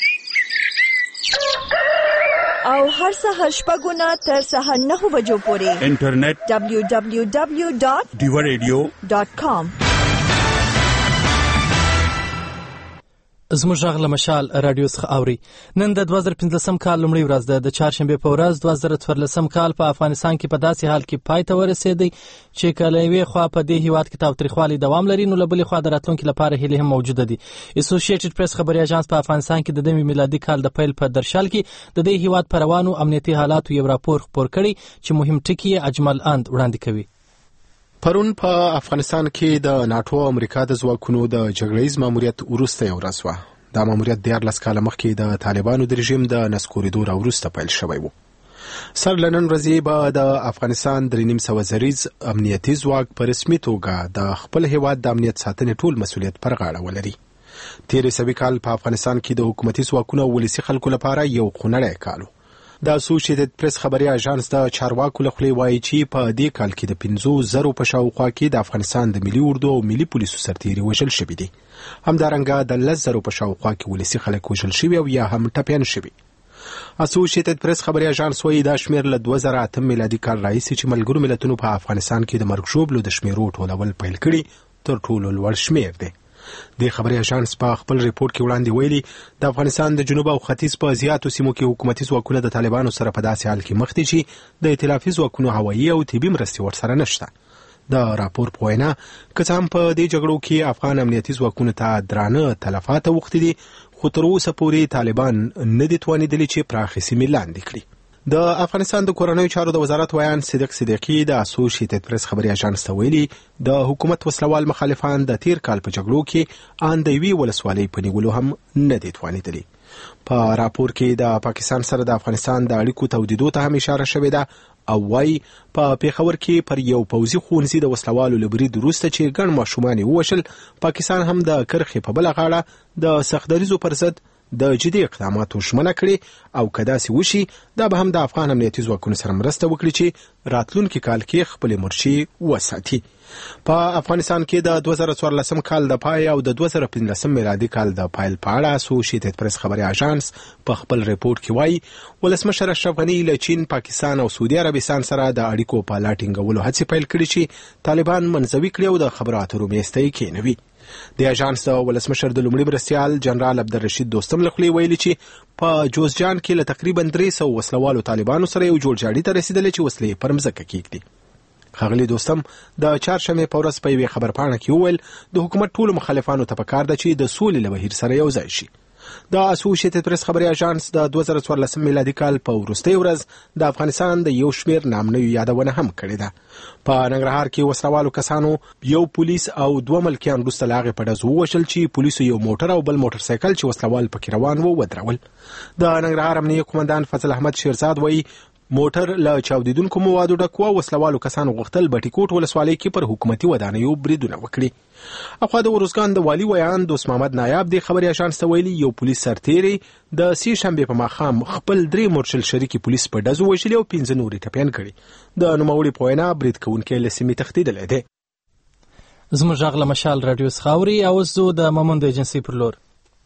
او هر سهار 6 نه تر سهار 9 بجو پورې انټرنیټ www.diwaradio.com. زموږ غږ له مشال رادیو څخه اوري. نن د 2015 کال لومړۍ ورځ ده. د چهارشنبه په ورځ 2014 کال په افغانستان کې په داسې حال کې پای ته ورسېدی چې کله یوې خوا په دې هیواد کې تاوتریخوالی دوام لري، نو له بلې خوا د راتلونکي لپاره هیلې هم موجوده دي. اسوسییټډ پریس خبري اژانس په افغانستان کې د دمي میلادي کال د پیل په درشل کې د دې هیواد پر روانو امنیتي حالاتو یو راپور خپور کړي چې مهم ټکي اجمل اند وړاندې کوي. پرون په افغانستان کې د ناتو او امریکا د ځواکونو د جګړیز ماموریت وروسته یو ورځ وه. دا ماموریت 14 کاله مخکې د طالبانو د رژیم د نسکورېدو راوروسته پیل شوی و. سر لنن ورځې به د افغانستان 3.5 زریز امنیتي ځواک په رسمي توګه د خپل هیواد د امنیت ساتنې ټول مسؤلیت پر غاړه ولري. تیر سوي کال په افغانستان کې د حکومتي ځواکونو او ولسي خلکو لپاره یو خونړی کال و. د اسوسییټډ پریس خبري اژانس د چارواکو له خولې وایي چې په دې کال کې د 50,000 په شاوخوا کې د افغانستان د ملي اردو او ملي پولیسو سرتیري وژل شوي دي. همدارنګه د 10,000 په شاوخوا کې ولسي خلک وژل شوي او یا هم ټپیان شوي. اسوسییټډ پریس خبري اژانس وایي دا شمېر له 2008 میلادي کال راهیسې چې ملګرو ملتونو په افغانستان کې د مرګ ژوبلو د شمیرو ټولول پیل کړي تر ټولو لوړ شمېر دی. د خبري اژانس په خپل ریپورت کې وړاندې ویلي د افغانستان د جنوب او ختیځ په زیاتو سیمو کې حکومتي ځواکونه د طالبانو سره په داسې حال کې مخ دي چې د ائتلافي ځواکونو هوایي او طبي مرستې ورسره نشته. د راپور په وینا که څه هم په دې جګړو کې افغان امنیتي ځواکونو ته درانه تلفات اوښتي دي، خو تر اوسه پورې طالبان نه دي توانېدلي چې پراخې سیمې لاندې کړي. د افغانستان د کورنیو چارو د وزارت ویان صدیق صدیقي د اسوسییټډ پریس خبري اژانس ته ویلي د حکومت وسلوال مخالفان د تیر کال په جګړو کې ان د یوې ولسوالۍ په نیولو هم نه دي توانېدلي. په راپور کې د پاکستان سره د افغانستان د اړیکو تودیدو ته هم اشاره شوې ده او وايي په پیښور کې پر یو پوځي ښوونځي د وسلوالو له برید وروسته چې ګڼ ماشومان ووژل، پاکستان هم د کرښې په بله غاړه د سختدریزو پر ضد د جدي اقداماتو ژمنه کړې او که داسې وشي دا به هم د افغان امنیتي ځواکونو سره مرسته وکړي چې راتلونکي کال کې خپلې مورچې وساتي. په افغانستان کې د 2014 کال د پای او د 2015 میلادي کال د پایل په اړه اسوسییټډ پریس خبري اژانس په خپل ریپورت کې وایي ولسمشر اشرف غني له چین، پاکستان او سعودي عربستان سره د اړیکو په لا ټینګولو هڅې پیل کړي چې طالبان منځوي کړي او د خبرو اترو میسته یې کېنوي. د اژانس د ولسمشر د لومړي مرستیال جنرال عبدالرشید دوستم له خولې ویلي چې په جوزجان کې له تقریبا 300 وسلوالو طالبانو سره یو جوړجاړي ته رسیدلې چې وسلې پر مځکه کېږدي. ښاغلي دوستم د چهارشنبې په ورځ په یوې خبرپاڼه کې وویل د حکومت ټولو مخالفانو ته پکار ده چې د سولې له بهیر سره یو ځای شي. د اسوسییټډ پریس خبري اژانس د 2014 میلادي کال په وروستۍ ورځ د افغانستان د یو شمېر نامنوي یادونه هم کړې ده. په ننګرهار کې وسلوالو کسانو یو پولیس او 2 ملکیان وروسته له هغې په ډز ووژل چې پولیسو یو موټر او بل موټر سایکل چې وسلوال پکې روان و ودرول. د ننګرهار امنیه قومندان فضل احمد شیرزاد وایي موټر له چاودیدونکو موادو ډک و. وسلوالو کسانو غوښتل بټي کوټ ولسوالۍ کې پر حکومتي ودانیو بریدونه وکړي. اخوا د ورزګان د والي ویان دوست محمد نایاب د خبري اژانس ته ویلي یو پولیس سرتیری د سې شنبې په ماښام خپل 3 مورچل شریکي پولیس په ډزو وژلي او 15 نورې ټپیان کړي. د نوموړي په وینا برید کوونکی له سیمې تښتېدلی دی. زموږ غږ له مشال رادیو څخه اوري او اوس زه د مامون د ایجنسۍ پر لور.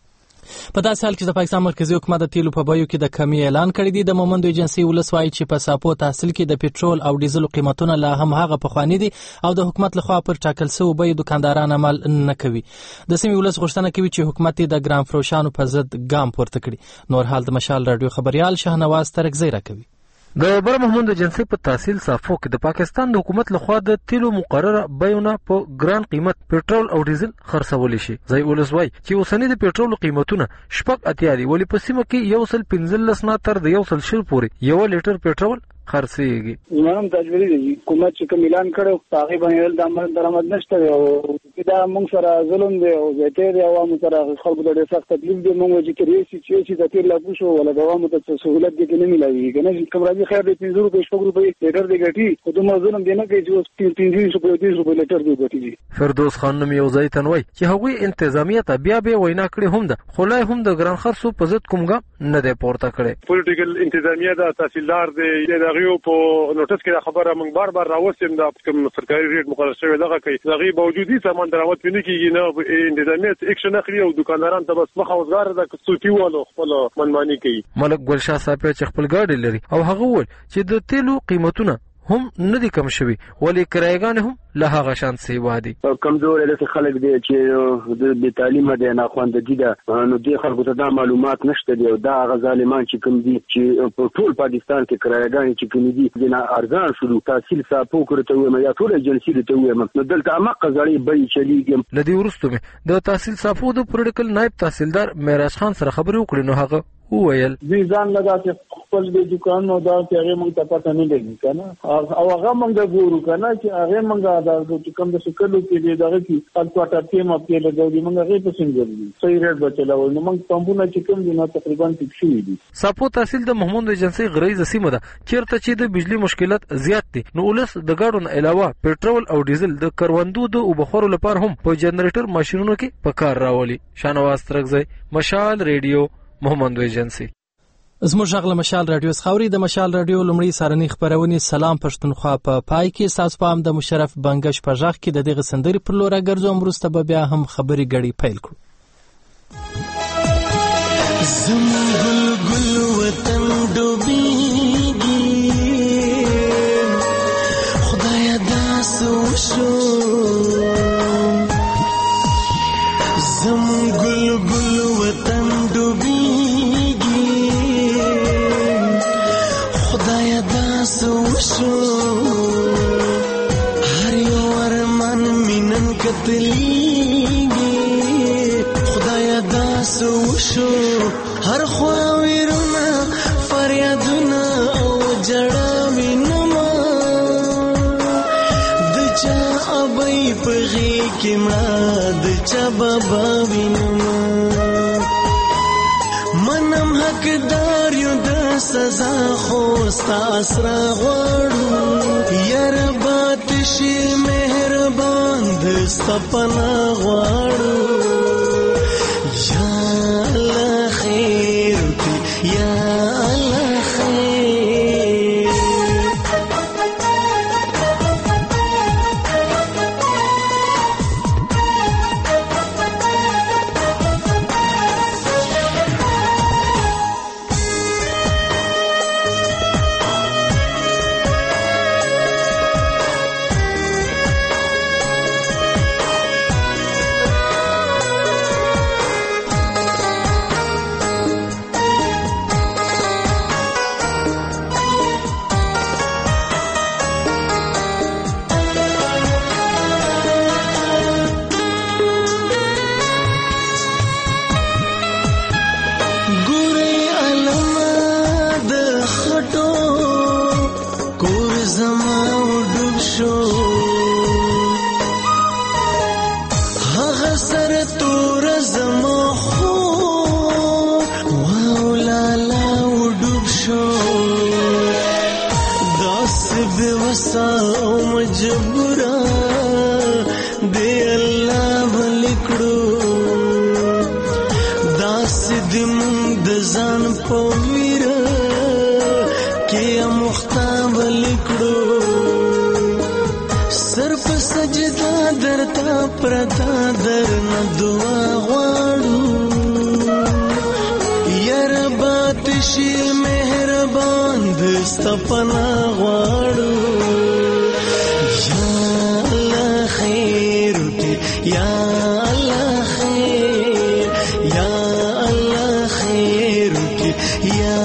په داسې حال کې د پاکستان مرکزی حکومت د تیلو په بیو کې د کمی اعلان کړی دی. د مومندو ایجنسی ولس وایي چې په ساپو تحصیل کې د پټرول او ډیزل قیمتونه لا هم هغه پخوانی دي او د حکومت لخوا پر ټاکل شوی بیو دکانداران عمل نه کوي. د سیمې ولس غوښتنه کوي چې حکومت د ګران فروشانو په ضد ګام پورته کړي. نور حال د مشال رادیو خبريال شاهنواز ترکزی راکوي. د بر محمود ایجنسی په تحصیل صافو کې د پاکستان د حکومت لخوا د تیلو مقرره بیونه په ګران قیمت پټرول او ډیزل خرڅول شي. ځای ولسوي چې اوسنی د پټرول قیمتونه شپږ اتیا دي، ولی په سیمه کې 115 نه تر د 100 پورې 1 لیټر پټرول خرڅيږي. زموږ تجویز دی حکومت چې کوم اعلان کړو هغه باندې د عمل درآمد نشته او دا موږ سره ظلم دی او زیاتې دی عوامو سره خلکو ته ډېر سخت تکلیف دی. موږ چې کړی چې د تیر لاګو شو ولا د عوامو ته سہولت دي نه ملایي کنه چې کوم راځي خیر دې 500 روپے شپږ روپے لیټر دی ګټي خو دومره ظلم دی نه کوي چې 300 روپے لیټر دی ګټي. فردوس خان نوم یو ځای تنوي چې هغوی انتظامیه ته بیا به وینا کړی هم ده خو لای هم د ګران خرڅو په ضد کوم ګام نه دی پورته کړی. پولیټیکل انتظامیه د تحصیلدار دی دغه په نوټس کې خبره موږ بار راوستم د کوم سرکاري ریټ مقرر شوی دغه کوي دغه باوجودي سامان درآمد پنه کیږي نه انتظامیت اکشن اخلي او دکانداران ته بس مخاوزګار د صوتي والو خپل منمانی کوي. ملک ګلشاه صاحب چې خپل ګاډي لري او هغه ول چې د تیلو قیمتونه هم نه دي کم شوي ولی کرایګان هم له هغه شان سی وادي. کمزور دي خلک دي چې د تعلیم دي نه خوند دي نو دي خلکو ته دا معلومات نشته دي او دا غظالمان چې کوم دي چې په ټول پاکستان کې کرایګان چې کوم دي نه ارزان شروع تحصیل صاحب کوته وي یا ټول ایجنسی ته وي نو دلته امق غړي به چلیږي. لدی ورستو د تحصیل صاحب د پولیټیکل نائب تحصیلدار معراج خان سره خبرې وکړې نو هغه وویل دوی ځان لگا چې خپل د دکان نو دا چې هغه موږ ته پته نه لګي کنه او هغه موږ ګورو کنه چې هغه موږ دا چې کوم د شکلو کې دی دغه کې خپل کوټه کې مو په لګو دي موږ هغه په څنګه دي صحیح ریټ بچلاو نو موږ پمپونه چې کوم دي نو تقریبا فکس شوی دي. ساپو تحصیل د محمود ایجنسی غریزه سیمه ده چیرته چې د بجلی مشکلات زیات دي نو ولس د ګاډو نه علاوه پټرول او ډیزل د کروندو د وبخورو لپاره هم په جنریټر ماشينونو کې په کار راولي. شانواز ترکزی مشال ریډیو محمد ایجنسی. زموږ غږ مشال رادیو خاوري د مشال رادیو لومړی سارنی خبرونه سلام پښتونخوا په پای کې تاسو پام د مشرف بنگش په ځخ کې د دغه سندري پر لور راګرځوم وروسته بیا هم خبري غړي پیل کړو. زمګل ګل وطن ډوبېږي خدای داسو شو زمګل ګل وطن ډوبېږي خدای داسو شو هر یو ارمان مینن کتلېږي خدای داسو شو هر خوا ویرونه فریادونه او جړه وینما د چا ابي پغي کې مړه د چا بابا وینما منم حقدار یو د سزا خو ستاسرا غواړو یار بات شي مهربان د سپنا غواړو یا الله خیر یا الله خیر پرتا در نه دعا غواړو پاتشي مهربان دستا پنا غواړو یا الله خیر وکړي یا الله خیر یا الله خیر وکړي یا